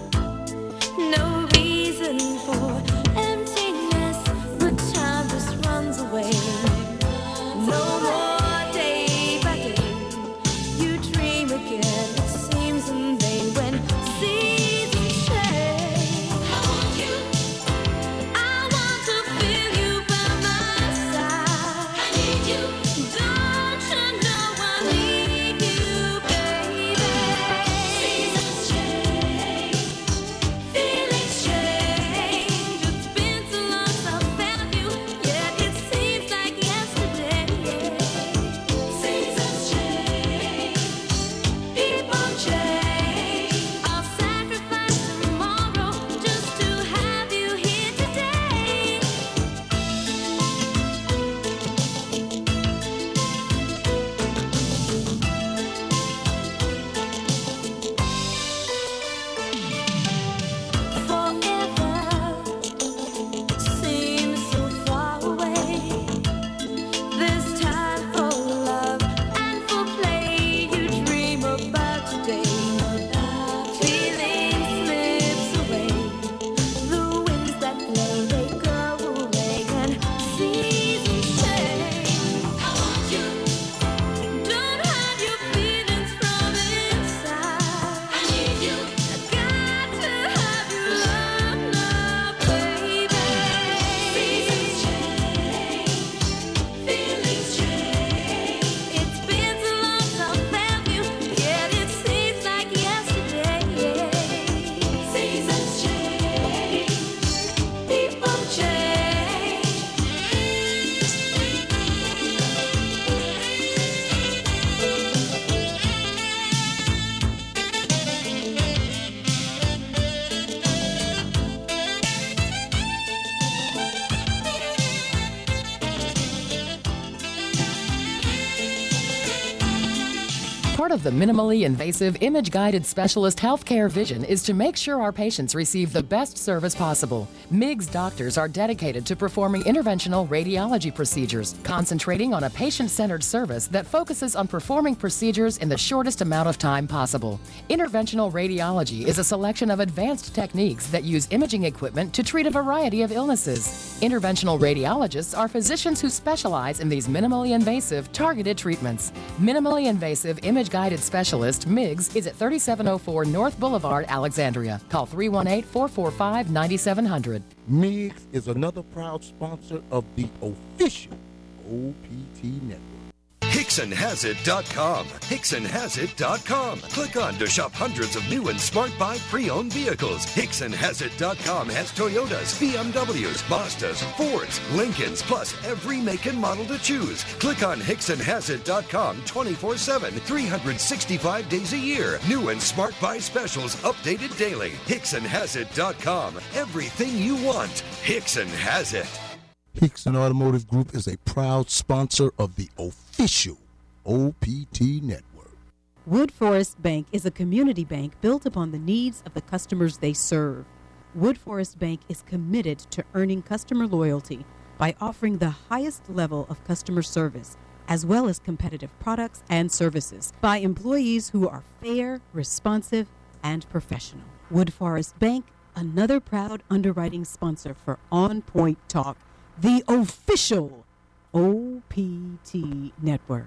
S3: Part of the minimally invasive, image-guided specialist healthcare vision is to make sure our patients receive the best service possible. MIGS doctors are dedicated to performing interventional radiology procedures, concentrating on a patient-centered service that focuses on performing procedures in the shortest amount of time possible. Interventional radiology is a selection of advanced techniques that use imaging equipment to treat a variety of illnesses. Interventional radiologists are physicians who specialize in these minimally invasive, targeted treatments. Minimally invasive image-guided specialist, MIGS, is at thirty-seven oh four North Boulevard, Alexandria. Call three one eight, four four five, nine seven zero zero.
S2: MIGS is another proud sponsor of the official O P T Network.
S6: Hickson Has It dot com. Hickson Has It dot com. Click on to shop hundreds of new and Smart Buy pre-owned vehicles. Hickson Has It dot com has Toyotas, B M Ws, Mazdas, Fords, Lincolns, plus every make and model to choose. Click on Hickson Has It dot com twenty-four seven, three hundred sixty-five days a year. New and Smart Buy specials updated daily. Hickson Has It dot com. Everything you want. Hickson has it.
S2: Hickson Automotive Group is a proud sponsor of the official O P T Network.
S4: Wood Forest Bank is a community bank built upon the needs of the customers they serve. Wood Forest Bank is committed to earning customer loyalty by offering the highest level of customer service, as well as competitive products and services, by employees who are fair, responsive, and professional. Wood Forest Bank, another proud underwriting sponsor for On Point Talk, the official O P T Network.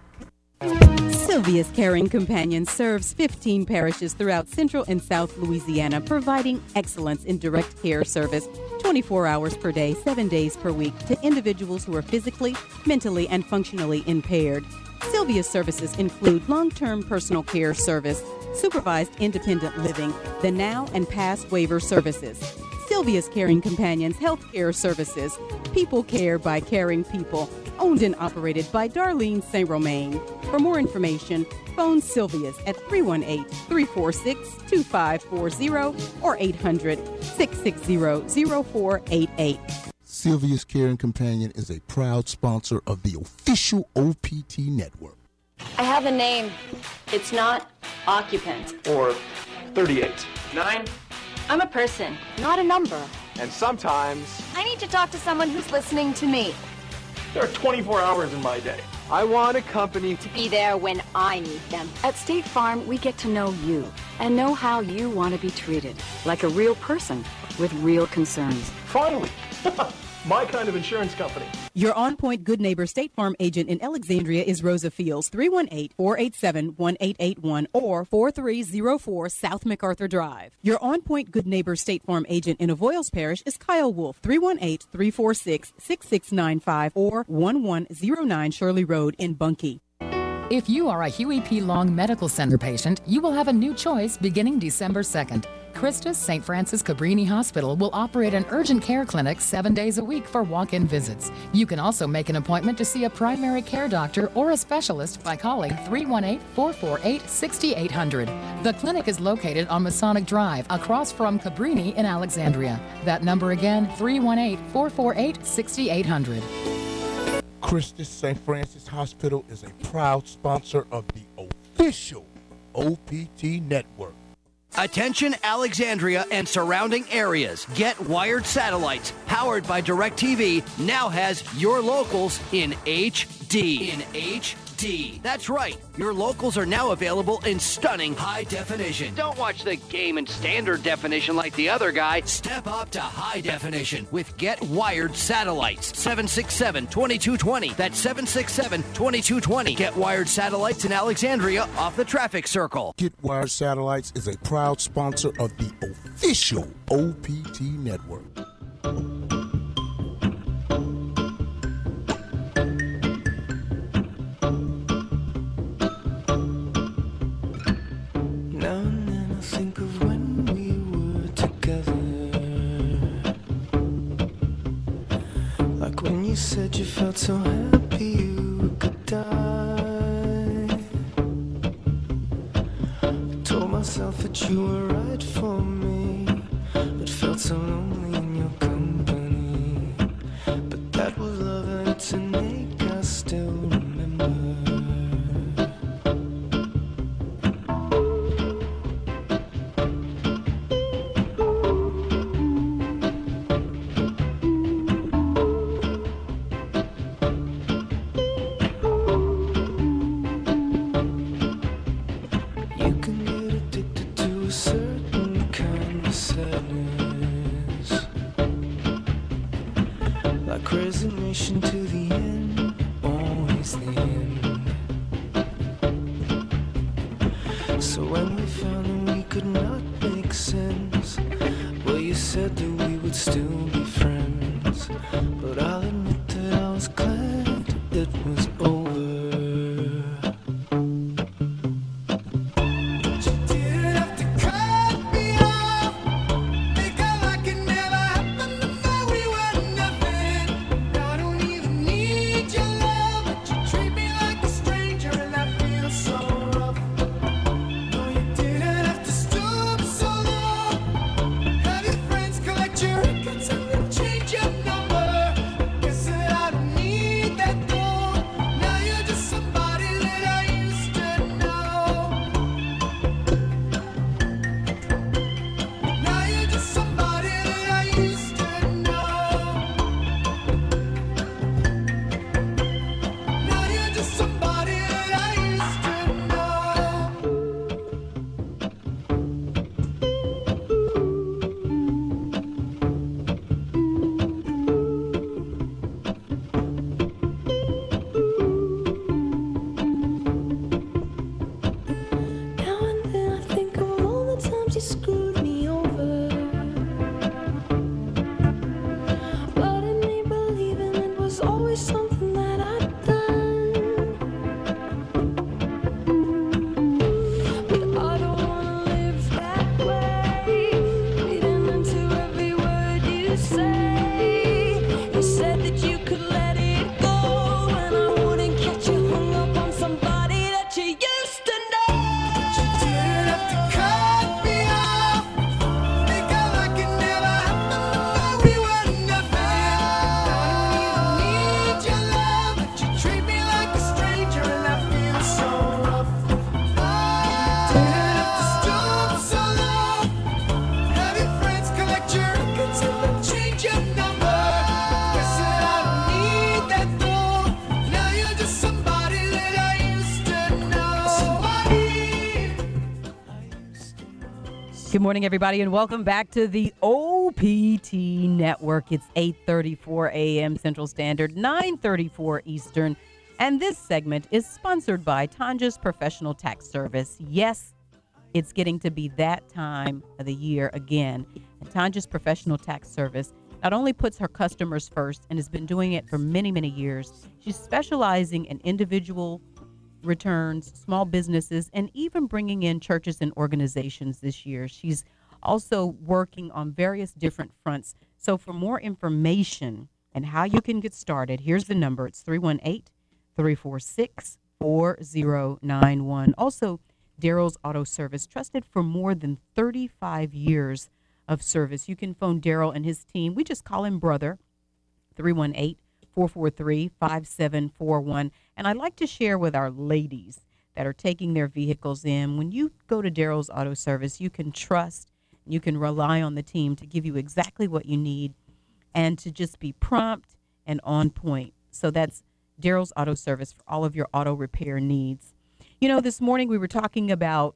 S4: Sylvia's Caring Companion serves fifteen parishes throughout Central and South Louisiana, providing excellence in direct care service twenty-four hours per day, seven days per week to individuals who are physically, mentally, and functionally impaired. Sylvia's services include long-term personal care service, supervised independent living, the now and past waiver services. Sylvia's Caring Companions Healthcare Services, people care by caring people, owned and operated by Darlene Saint Romain. For more information, phone Sylvia's at three one eight, three four six, two five four zero or eight hundred, six six zero, zero four eight eight.
S2: Sylvia's Caring Companion is a proud sponsor of the official O P T Network.
S7: I have a name. It's not occupant.
S8: Or thirty-eight. Nine.
S7: I'm a person, not a number.
S8: And sometimes
S7: I need to talk to someone who's listening to me.
S8: there are twenty-four hours in my day. I want a company
S7: To be there when I need them.
S9: At State Farm, we get to know you and know how you want to be treated, like a real person with real concerns.
S8: Finally, my kind of insurance company.
S4: Your On Point Good Neighbor State Farm agent in Alexandria is Rosa Fields, three one eight, four eight seven, one eight eight one or four three zero four South MacArthur Drive. Your On Point Good Neighbor State Farm agent in Avoyles Parish is Kyle Wolf, three one eight, three four six, six six nine five or one one zero nine Shirley Road in Bunkie.
S3: If you are a Huey P. Long Medical Center patient, you will have a new choice beginning December second. Christus Saint Francis Cabrini Hospital will operate an urgent care clinic seven days a week for walk-in visits. You can also make an appointment to see a primary care doctor or a specialist by calling three one eight, four four eight, six eight zero zero. The clinic is located on Masonic Drive, across from Cabrini in Alexandria. That number again, three one eight, four four eight, six eight zero zero.
S2: Christus Saint Francis Hospital is a proud sponsor of the official O P T Network.
S11: Attention Alexandria and surrounding areas. Get Wired Satellites, powered by DirecTV, now has your locals in H D. In H D. That's right. Your locals are now available in stunning high definition. Don't watch the game in standard definition like the other guy. Step up to high definition with Get Wired Satellites. seven six seven, two two two zero. That's seven six seven, two two two zero. Get Wired Satellites in Alexandria off the traffic circle.
S2: Get Wired Satellites is a proud sponsor of the official O P T Network.
S12: Now and then I think of when we were together, like when you said you felt so happy you could die. I told myself that you were right for me, but felt so lonely in your company. But that was love and it's an ache I still remember. sadness, like resignation to the end, always the end. So when we found that we could not make sense, well, you said that we would still be friends, but I'll admit that I was glad it was over.
S4: Good morning, everybody, and welcome back to the O P T Network. It's eight thirty-four a.m. Central Standard, nine thirty-four Eastern, and this segment is sponsored by Tanja's Professional Tax Service. Yes, it's getting to be that time of the year again. And Tanja's Professional Tax Service not only puts her customers first and has been doing it for many, many years, she's specializing in individual returns, small businesses, and even bringing in churches and organizations this year. She's also working on various different fronts. So for more information and how you can get started, here's the number. It's three one eight, three four six, four zero nine one. Also, Daryl's Auto Service, trusted for more than thirty-five years of service. You can phone Daryl and his team. We just call him brother, three one eight, four four three, five seven four one. And I'd like to share with our ladies that are taking their vehicles in, when you go to Daryl's Auto Service, you can trust, you can rely on the team to give you exactly what you need and to just be prompt and on point. So that's Daryl's Auto Service for all of your auto repair needs. You know, this morning we were talking about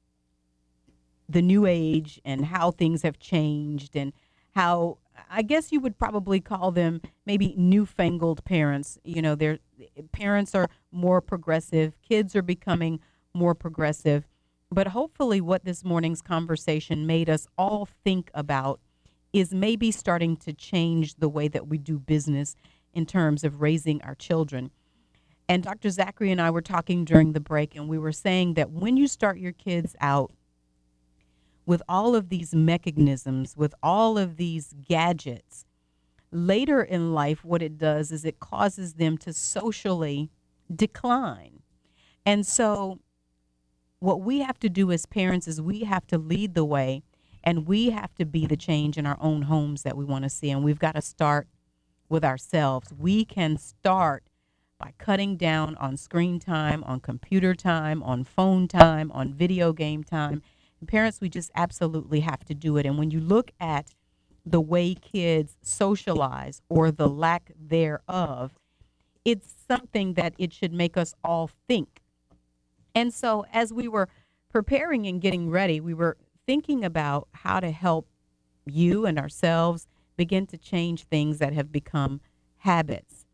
S4: the new age and how things have changed and how, I guess you would probably call them maybe newfangled parents. You know, their parents are more progressive. Kids are becoming more progressive. But hopefully what this morning's conversation made us all think about is maybe starting to change the way that we do business in terms of raising our children. And Doctor Zachary and I were talking during the break, and we were saying that when you start your kids out with all of these mechanisms, with all of these gadgets, later in life, what it does is it causes them to socially decline. And so what we have to do as parents is we have to lead the way, and we have to be the change in our own homes that we want to see. And we've got to start with ourselves. We can start by cutting down on screen time, on computer time, on phone time, on video game time. Parents, we just absolutely have to do it. And when you look at the way kids socialize or the lack thereof, it's something that it should make us all think. And so as we were preparing and getting ready, we were thinking about how to help you and ourselves begin to change things that have become habits.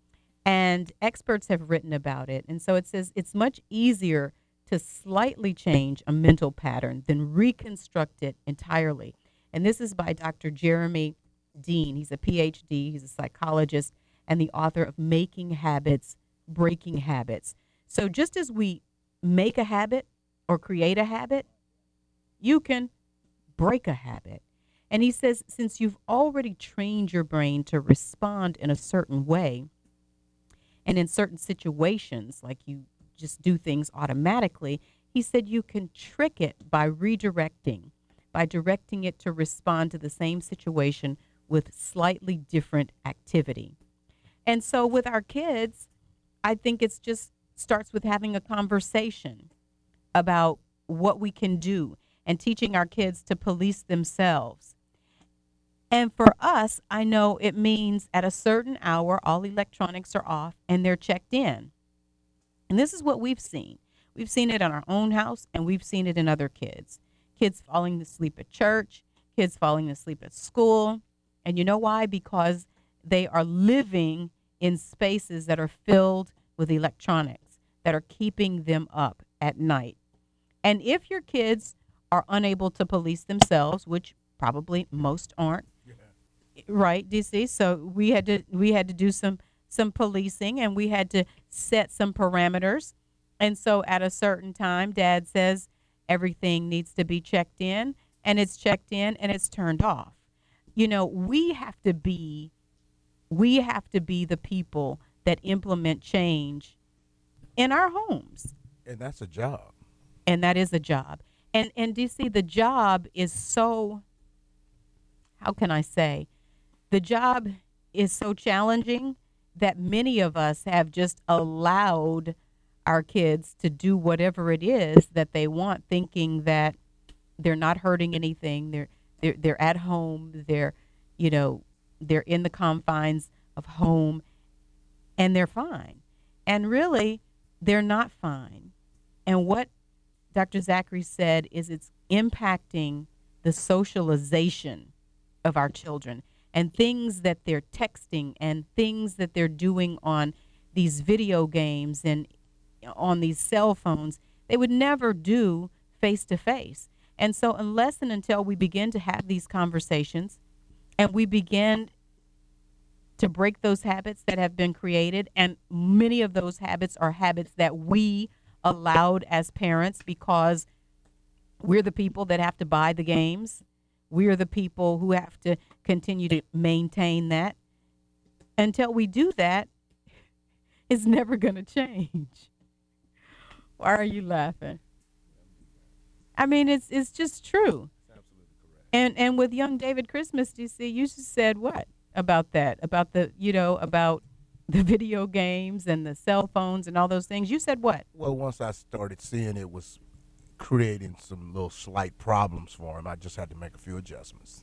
S4: And experts have written about it. And so it says it's much easier to slightly change a mental pattern than reconstruct it entirely. And this is by Doctor Jeremy Dean. He's a P H D, he's a psychologist, and the author of Making Habits, Breaking Habits. So just as we make a habit or create a habit, you can break a habit. And he says, since you've already trained your brain to respond in a certain way, and in certain situations, like you just do things automatically, he said you can trick it by redirecting, by directing it to respond to the same situation with slightly different activity. And so with our kids, I think it's just starts with having a conversation about what we can do and teaching our kids to police themselves. And for us, I know it means at a certain hour, all electronics are off and they're checked in. And this is what we've seen. We've seen it in our own house and we've seen it in other kids. Kids falling asleep at church, kids falling asleep at school. And you know why? Because they are living in spaces that are filled with electronics that are keeping them up at night. And if your kids are unable to police themselves, which probably most aren't, right, D C? So we had to we had to do some some policing, and we had to set some parameters. And so at a certain time, Dad says everything needs to be checked in, and it's checked in and it's turned off. You know, we have to be we have to be the people that implement change in our homes.
S2: And that's a job.
S4: And that is a job. And and D C, the job is so, how can I say, the job is so challenging that many of us have just allowed our kids to do whatever it is that they want, thinking that they're not hurting anything. They're they're they're at home. They're, you know, they're in the confines of home, and they're fine. And really, they're not fine. And what Doctor Zachary said is it's impacting the socialization of our children, and things that they're texting and things that they're doing on these video games and on these cell phones, they would never do face to face. And so unless and until we begin to have these conversations and we begin to break those habits that have been created, and many of those habits are habits that we allowed as parents because we're the people that have to buy the games. We're the people who have to continue to maintain that. Until we do that, it's never going to change. Why are you laughing? I mean, it's it's just true. Absolutely correct. And and with young David Christmas, D C, you just said what about that? About the, you know, about the video games and the cell phones and all those things. You said what?
S2: Well, once I started seeing it was creating some little slight problems for him, I just had to make a few adjustments.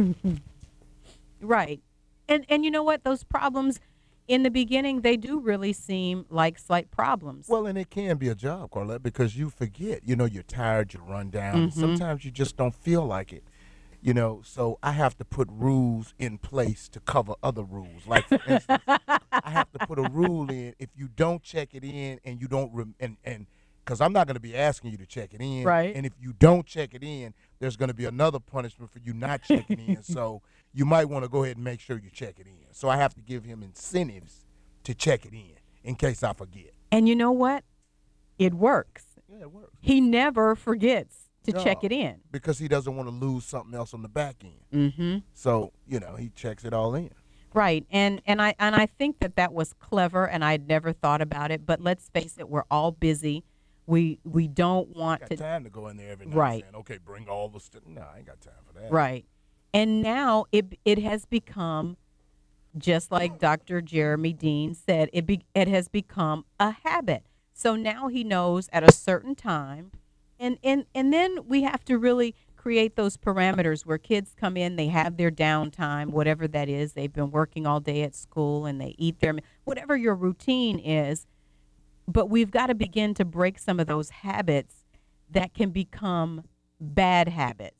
S4: Right. And and you know what? Those problems in the beginning, they do really seem like slight problems.
S2: Well, and it can be a job, Carlette, because you forget. You know, you're tired, you're run down.
S4: Mm-hmm.
S2: Sometimes you just don't feel like it. You know, so I have to put rules in place to cover other rules. Like, for instance, I have to put a rule in if you don't check it in and you don't, rem- and, and, because I'm not going to be asking you to check it in.
S4: Right.
S2: And if you don't check it in, there's going to be another punishment for you not checking in. So you might want to go ahead and make sure you check it in. So I have to give him incentives to check it in in case I forget.
S4: And you know what? It works.
S2: Yeah, it works.
S4: He never forgets to
S2: No,
S4: check it in.
S2: Because he doesn't want to lose something else on the back end.
S4: Mm-hmm.
S2: So, you know, he checks it all in.
S4: Right. And and I and I think that that was clever, and I'd never thought about it. But let's face it, we're all busy. We we don't want
S2: got
S4: to.
S2: time to go in there every night
S4: Right.
S2: saying, okay, bring all the stuff. No, I ain't got time for that.
S4: Right. And now it it has become, just like Doctor Jeremy Dean said, it be, it has become a habit. So now he knows at a certain time, and, and, and then we have to really create those parameters where kids come in, they have their downtime, whatever that is. They've been working all day at school and they eat their, whatever your routine is. But we've got to begin to break some of those habits that can become bad habits,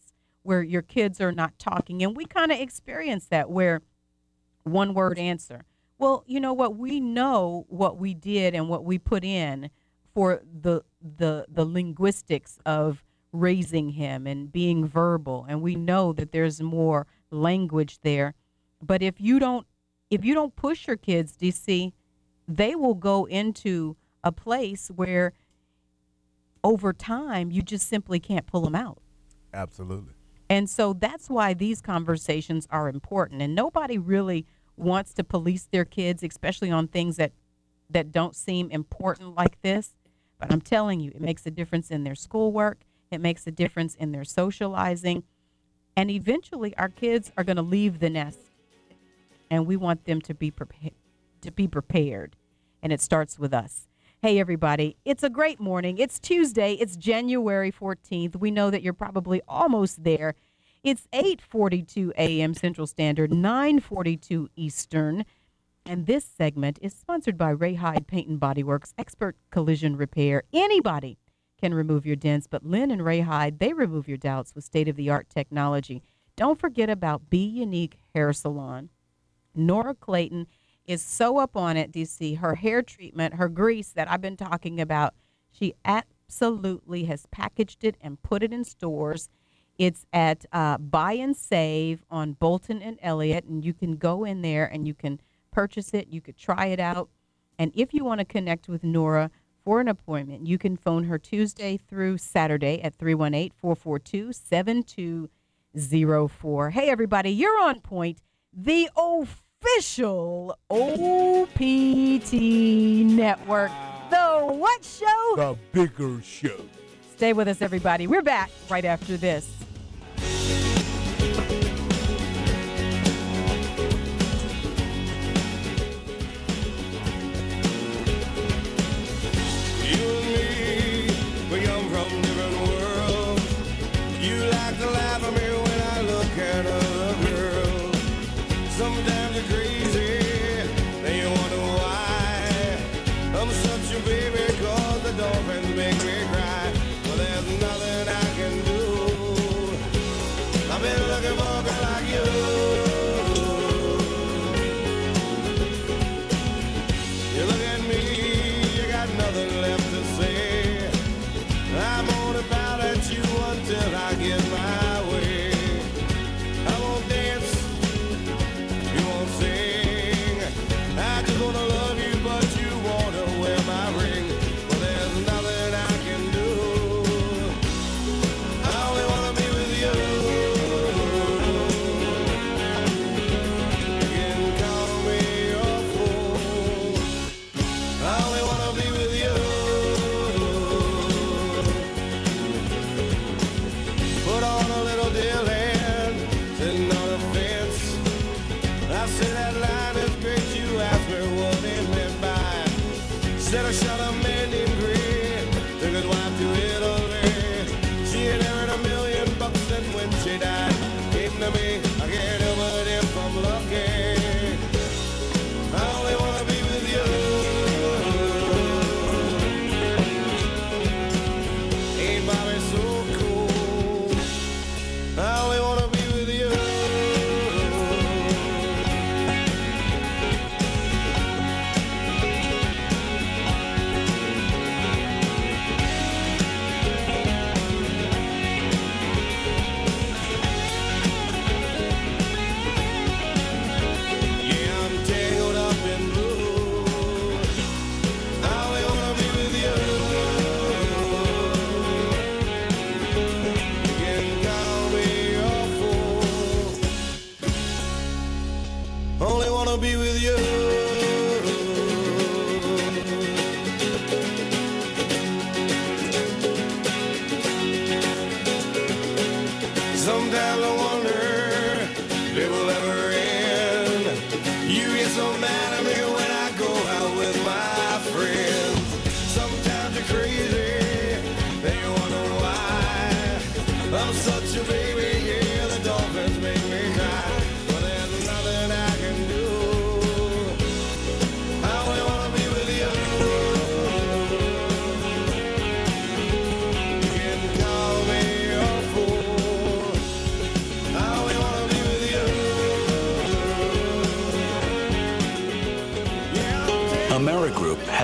S4: where your kids are not talking. And we kind of experience that where one word answer. Well, you know what? We know what we did and what we put in for the the the linguistics of raising him and being verbal, and we know that there's more language there. But if you don't if you don't push your kids, D C, they will go into a place where over time you just simply can't pull them out.
S2: Absolutely.
S4: And so that's why these conversations are important. And nobody really wants to police their kids, especially on things that that don't seem important like this. But I'm telling you, it makes a difference in their schoolwork. It makes a difference in their socializing. And eventually our kids are going to leave the nest. And we want them to be prepared to be prepared. And it starts with us. Hey, everybody. It's a great morning. It's Tuesday. It's January fourteenth. We know that you're probably almost there. It's eight forty-two a.m. Central Standard, nine forty-two Eastern. And this segment is sponsored by Ray Hyde Paint and Body Works, expert collision repair. Anybody can remove your dents, but Lynn and Ray Hyde, they remove your doubts with state-of-the-art technology. Don't forget about Be Unique Hair Salon. Nora Clayton is so up on it, D C. Her hair treatment, her grease that I've been talking about, she absolutely has packaged it and put it in stores. It's at uh, Buy and Save on Bolton and Elliott, and you can go in there and you can purchase it. You could try it out. And if you want to connect with Nora for an appointment, you can phone her Tuesday through Saturday at three one eight, four four two, seven two zero four. Hey, everybody, you're on point. The official O P T Network. The what show?
S2: The bigger show.
S4: Stay with us, everybody. We're back right after this.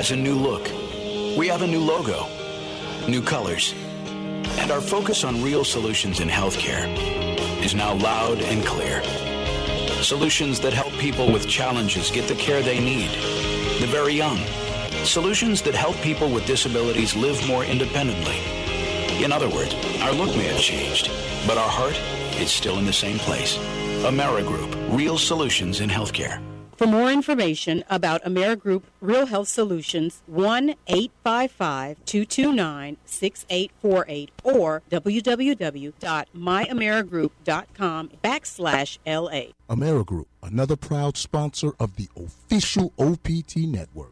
S13: has a new look. We have a new logo, new colors, and our focus on real solutions in healthcare is now loud and clear. Solutions that help people with challenges get the care they need, the very young. Solutions that help people with disabilities live more independently. In other words, our look may have changed, but our heart is still in the same place. AmeriGroup, real solutions in healthcare.
S4: For more information about AmeriGroup Real Health Solutions, one eight five five, two two nine, six eight four eight or www.myamerigroup.com backslash LA.
S2: AmeriGroup, another proud sponsor of the official O P T network.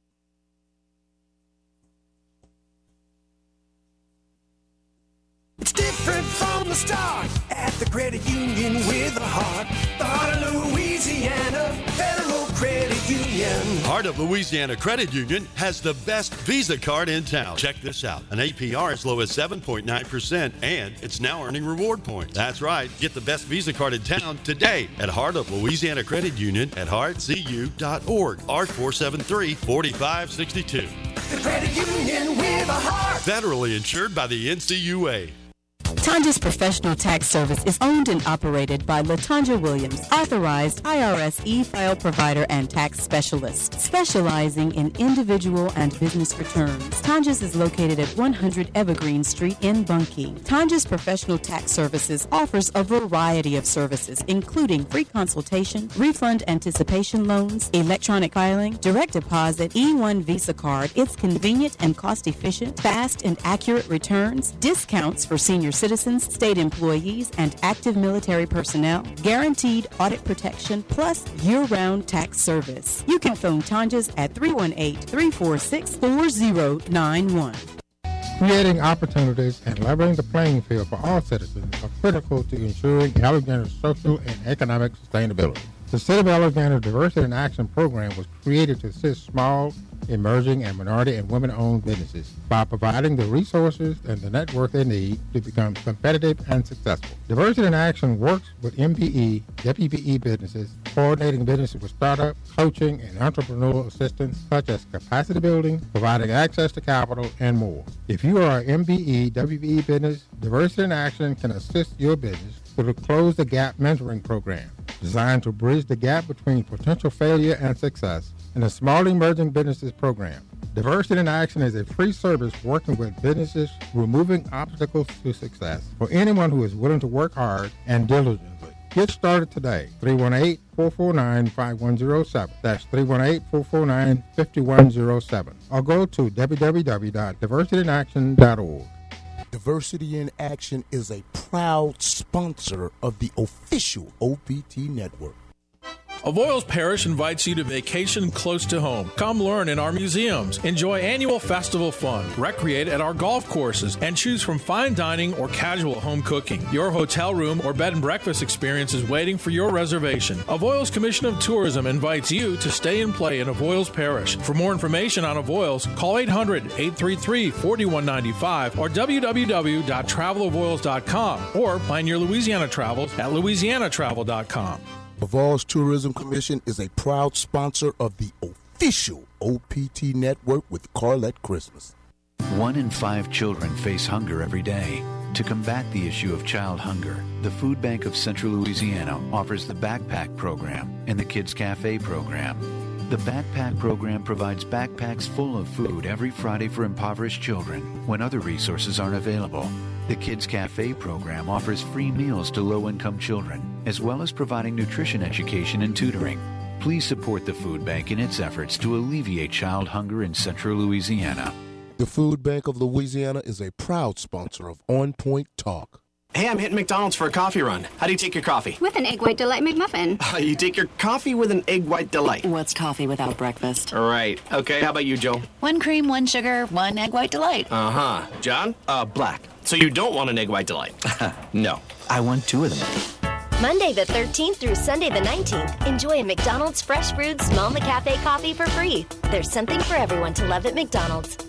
S14: It's different from the start at the credit union with a heart. The heart of Louisiana Federal Credit Union.
S6: Heart of Louisiana Credit Union has the best Visa card in town. Check this out. An A P R as low as seven point nine percent, and it's now earning reward points. That's right. Get the best Visa card in town today at Heart of Louisiana Credit Union at heart c u dot org. R four seven three, four five six two.
S14: The credit union with a heart.
S6: Federally insured by the N C U A.
S4: Tanja's Professional Tax Service is owned and operated by LaTanja Williams, authorized I R S e-file provider and tax specialist, specializing in individual and business returns. Tanja's is located at one hundred Evergreen Street in Bunkie. Tanja's Professional Tax Services offers a variety of services, including free consultation, refund anticipation loans, electronic filing, direct deposit, E one Visa card. It's convenient and cost-efficient, fast and accurate returns, discounts for senior citizens, state employees, and active military personnel, guaranteed audit protection, plus year-round tax service. You can phone Tanja's at three one eight, three four six, four zero nine one.
S15: Creating opportunities and leveling the playing field for all citizens are critical to ensuring Alexander's social and economic sustainability. The City of Alexander Diversity in Action program was created to assist small, emerging, and minority and women-owned businesses by providing the resources and the network they need to become competitive and successful. Diversity in Action works with M B E, W B E businesses, coordinating businesses with startup, coaching, and entrepreneurial assistance such as capacity building, providing access to capital, and more. If you are an M B E, W B E business, Diversity in Action can assist your business through the Close the Gap mentoring program, designed to bridge the gap between potential failure and success, and the Small Emerging Businesses Program. Diversity in Action is a free service working with businesses removing obstacles to success for anyone who is willing to work hard and diligently. Get started today. three one eight, four four nine, five one zero seven. That's three one eight, four four nine, five one zero seven. Or go to w w w dot diversity in action dot org.
S2: Diversity in Action is a proud sponsor of the official O P T network.
S16: Avoyles Parish invites you to vacation close to home. Come learn in our museums, enjoy annual festival fun, recreate at our golf courses, and choose from fine dining or casual home cooking. Your hotel room or bed and breakfast experience is waiting for your reservation. Avoyles Commission of Tourism invites you to stay and play in Avoyles Parish. For more information on Avoyles, call eight hundred, eight three three, four one nine five or w w w dot travel avoyles dot com or plan your Louisiana travels at louisiana travel dot com.
S2: Avoyles Tourism Commission is a proud sponsor of the official O P T network with Carlette Christmas.
S17: One in five children face hunger every day. To combat the issue of child hunger, the Food Bank of Central Louisiana offers the Backpack Program and the Kids Cafe Program. The Backpack Program provides backpacks full of food every Friday for impoverished children when other resources aren't available. The Kids Cafe Program offers free meals to low-income children, as well as providing nutrition education and tutoring. Please support the Food Bank in its efforts to alleviate child hunger in Central Louisiana.
S2: The Food Bank of Louisiana is a proud sponsor of On Point Talk.
S8: Hey, I'm hitting McDonald's for a coffee run. How do you take your coffee?
S18: With an Egg White Delight McMuffin.
S8: Uh, you take your coffee with an Egg White Delight.
S18: What's coffee without breakfast?
S8: Right. Okay, how about you, Joe?
S18: One cream, one sugar, one Egg White Delight.
S8: Uh-huh. John? Uh, black. So you don't want an Egg White Delight? No.
S17: I want two of them.
S27: Monday the thirteenth through Sunday the nineteenth, enjoy a McDonald's Fresh Brewed Small McCafe coffee for free. There's something for everyone to love at McDonald's.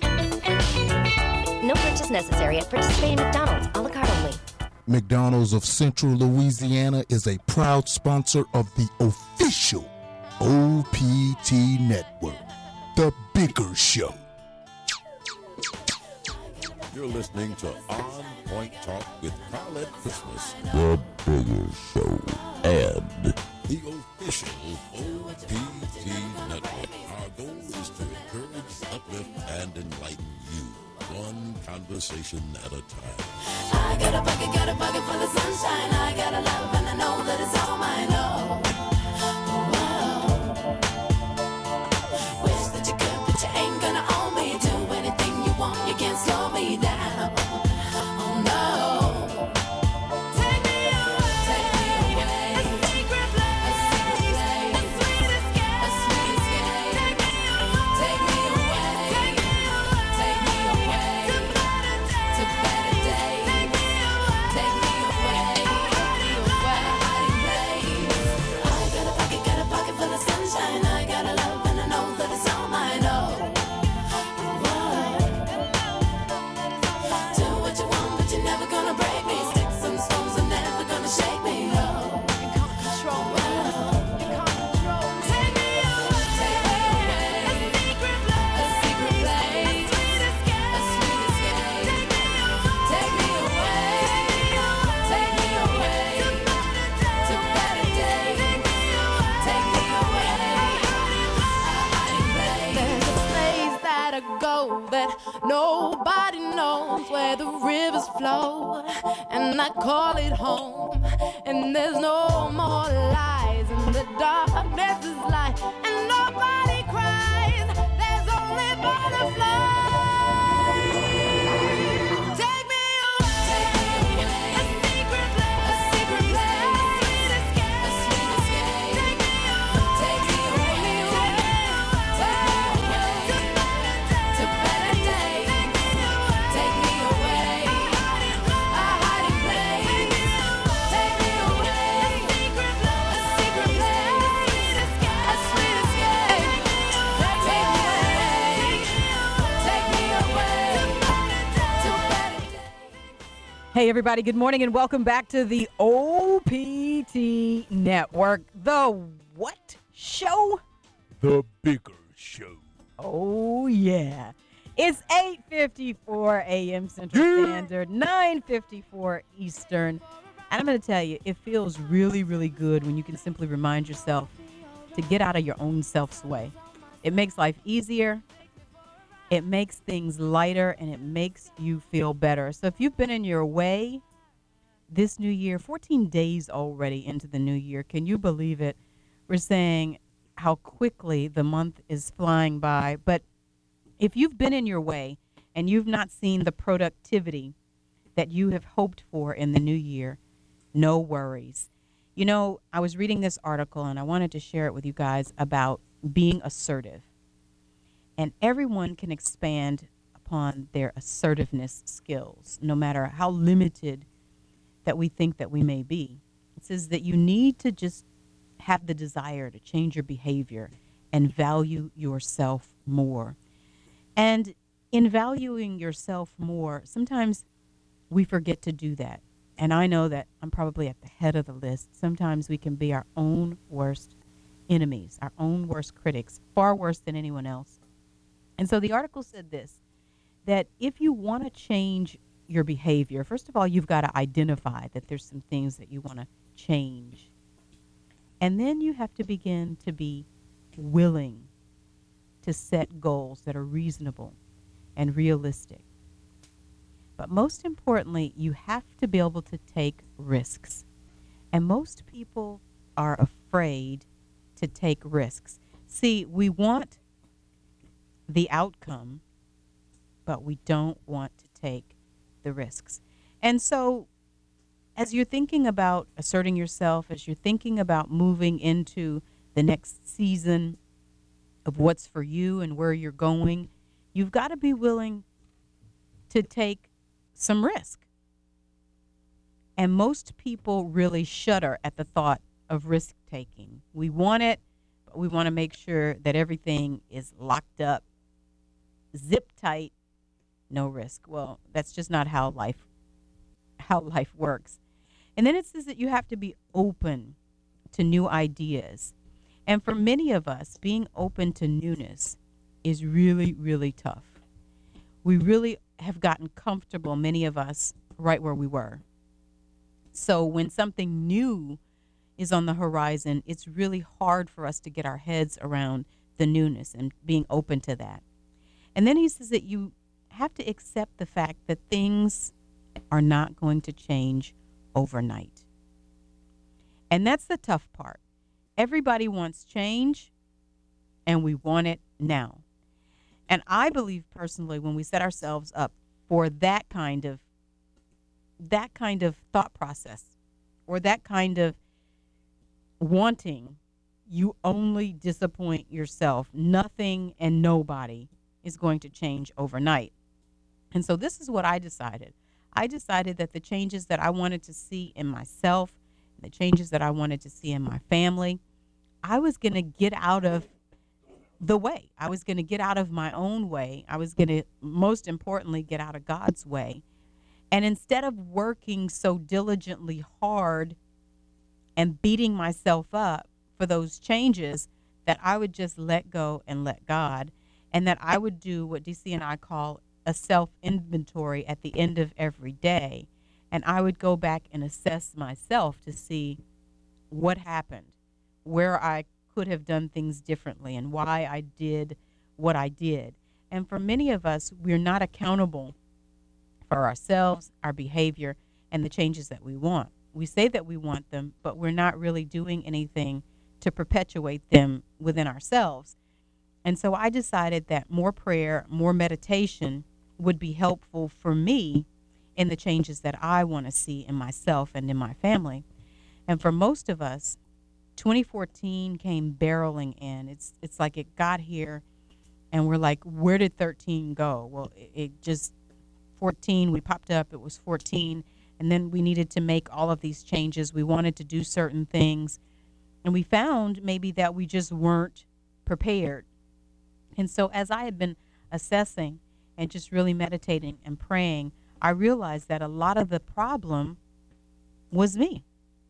S27: No purchase necessary at participating McDonald's, a la carte only.
S2: McDonald's of Central Louisiana is a proud sponsor of the official O P T network. The Bigger Show.
S10: You're listening to On Point Talk with Carlette Christmas, The Bigger Show, and the official O P T Network. Our goal is to encourage, uplift, and enlighten you, one conversation at a time.
S26: I got a bucket, got a bucket full of sunshine. I got a love and I know that it's all mine. Oh, wow. Wish that you could, but you ain't gonna own me. Do anything you want, you can't slow me down. Oh no. Take me away. Take me away. A secret place. A secret place. A sweet escape. A sweet escape. Take me away. Take me away. Take me away. Take me away. To better days. To better days. Take me away. Take me away. Away. Hiding place. I got a pocket, got a pocket full of sunshine. I got a love and I know that it's all mine. Oh. Do what you want, but you're never gonna break me. Sticks and stones are never gonna shake me. Oh, you can't control me. You can't control me. Take me away. Take me away. A secret place. A secret place. A sweet escape. A sweet escape. Take me away. Take me away. To better days. Take me away. There's a place that I go that nobody knows, where the rivers flow, and I call it home. And there's no more lies, and the darkness is light, and nobody cries. There's only butterflies. Take me away. Take me away. A secret place. A secret place. A sweet escape. A sweet escape. Take me away. Take me away. Take me away. To better days. Take me away. A hiding place. Take me away. A secret place. A secret place. A sweet escape. Take me away. Take me away. To better days.
S1: Hey, everybody, good morning and welcome back to the O P T Network. The what show?
S2: The Bigger Show.
S1: Oh, yeah. It's eight fifty-four a.m. Central Standard, nine fifty-four Eastern. And I'm going to tell you, it feels really, really good when you can simply remind yourself to get out of your own self's way. It makes life easier. It makes things lighter, and it makes you feel better. So if you've been in your way this new year, fourteen days already into the new year, can you believe it? We're saying how quickly the month is flying by. But if you've been in your way and you've not seen the productivity that you have hoped for in the new year, no worries. You know, I was reading this article, and I wanted to share it with you guys about being assertive. And everyone can expand upon their assertiveness skills, no matter how limited that we think that we may be. It says that you need to just have the desire to change your behavior and value yourself more. And in valuing yourself more, sometimes we forget to do that. And I know that I'm probably at the head of the list. Sometimes we can be our own worst enemies, our own worst critics, far worse than anyone else. And so the article said this, that if you want to change your behavior, first of all, you've got to identify that there's some things that you want to change. And then you have to begin to be willing to set goals that are reasonable and realistic. But most importantly, you have to be able to take risks. And most people are afraid to take risks. See, we want the outcome, but we don't want to take the risks. And so as you're thinking about asserting yourself, as you're thinking about moving into the next season of what's for you and where you're going, you've got to be willing to take some risk. And most people really shudder at the thought of risk taking. We want it, but we want to make sure that everything is locked up, zip tight, no risk. Well, that's just not how life how life works. And then it says that you have to be open to new ideas. And for many of us, being open to newness is really, really tough. We really have gotten comfortable, many of us, right where we were. So when something new is on the horizon, it's really hard for us to get our heads around the newness and being open to that. And then he says that you have to accept the fact that things are not going to change overnight. And that's the tough part. Everybody wants change, and we want it now. And I believe personally, when we set ourselves up for that kind of that kind of thought process, or that kind of wanting, you only disappoint yourself. Nothing and nobody is going to change overnight. And so this is what I decided. I decided that the changes that I wanted to see in myself, the changes that I wanted to see in my family, I was going to get out of the way. I was going to get out of my own way. I was going to, most importantly, get out of God's way. And instead of working so diligently hard and beating myself up for those changes, that I would just let go and let God, and that I would do what D C and I call a self-inventory at the end of every day. And I would go back and assess myself to see what happened, where I could have done things differently, and why I did what I did. And for many of us, we're not accountable for ourselves, our behavior, and the changes that we want. We say that we want them, but we're not really doing anything to perpetuate them within ourselves. And so I decided that more prayer, more meditation would be helpful for me in the changes that I want to see in myself and in my family. And for most of us, twenty fourteen came barreling in. It's it's like it got here, and we're like, where did thirteen go? Well, it, it just, fourteen, we popped up, it was fourteen, and then we needed to make all of these changes. We wanted to do certain things, and we found maybe that we just weren't prepared. And so as I had been assessing and just really meditating and praying, I realized that a lot of the problem was me.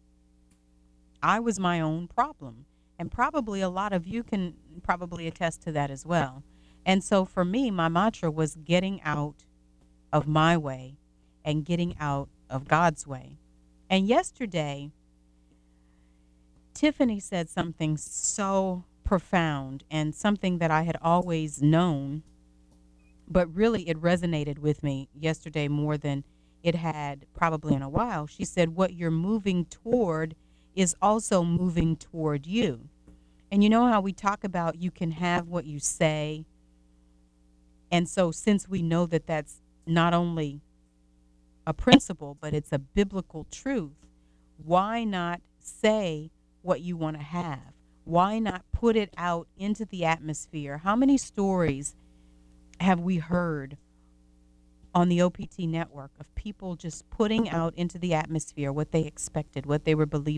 S1: I was my own problem. And probably a lot of you can probably attest to that as well. And so for me, my mantra was getting out of my way and getting out of God's way. And yesterday, Tiffany said something so profound and something that I had always known, but really it resonated with me yesterday more than it had probably in a while. She said, what you're moving toward is also moving toward you. And you know how we talk about you can have what you say. And so since we know that that's not only a principle, but it's a biblical truth, why not say what you want to have? Why not put it out into the atmosphere? How many stories have we heard on the O P T network of people just putting out into the atmosphere what they expected, what they were believing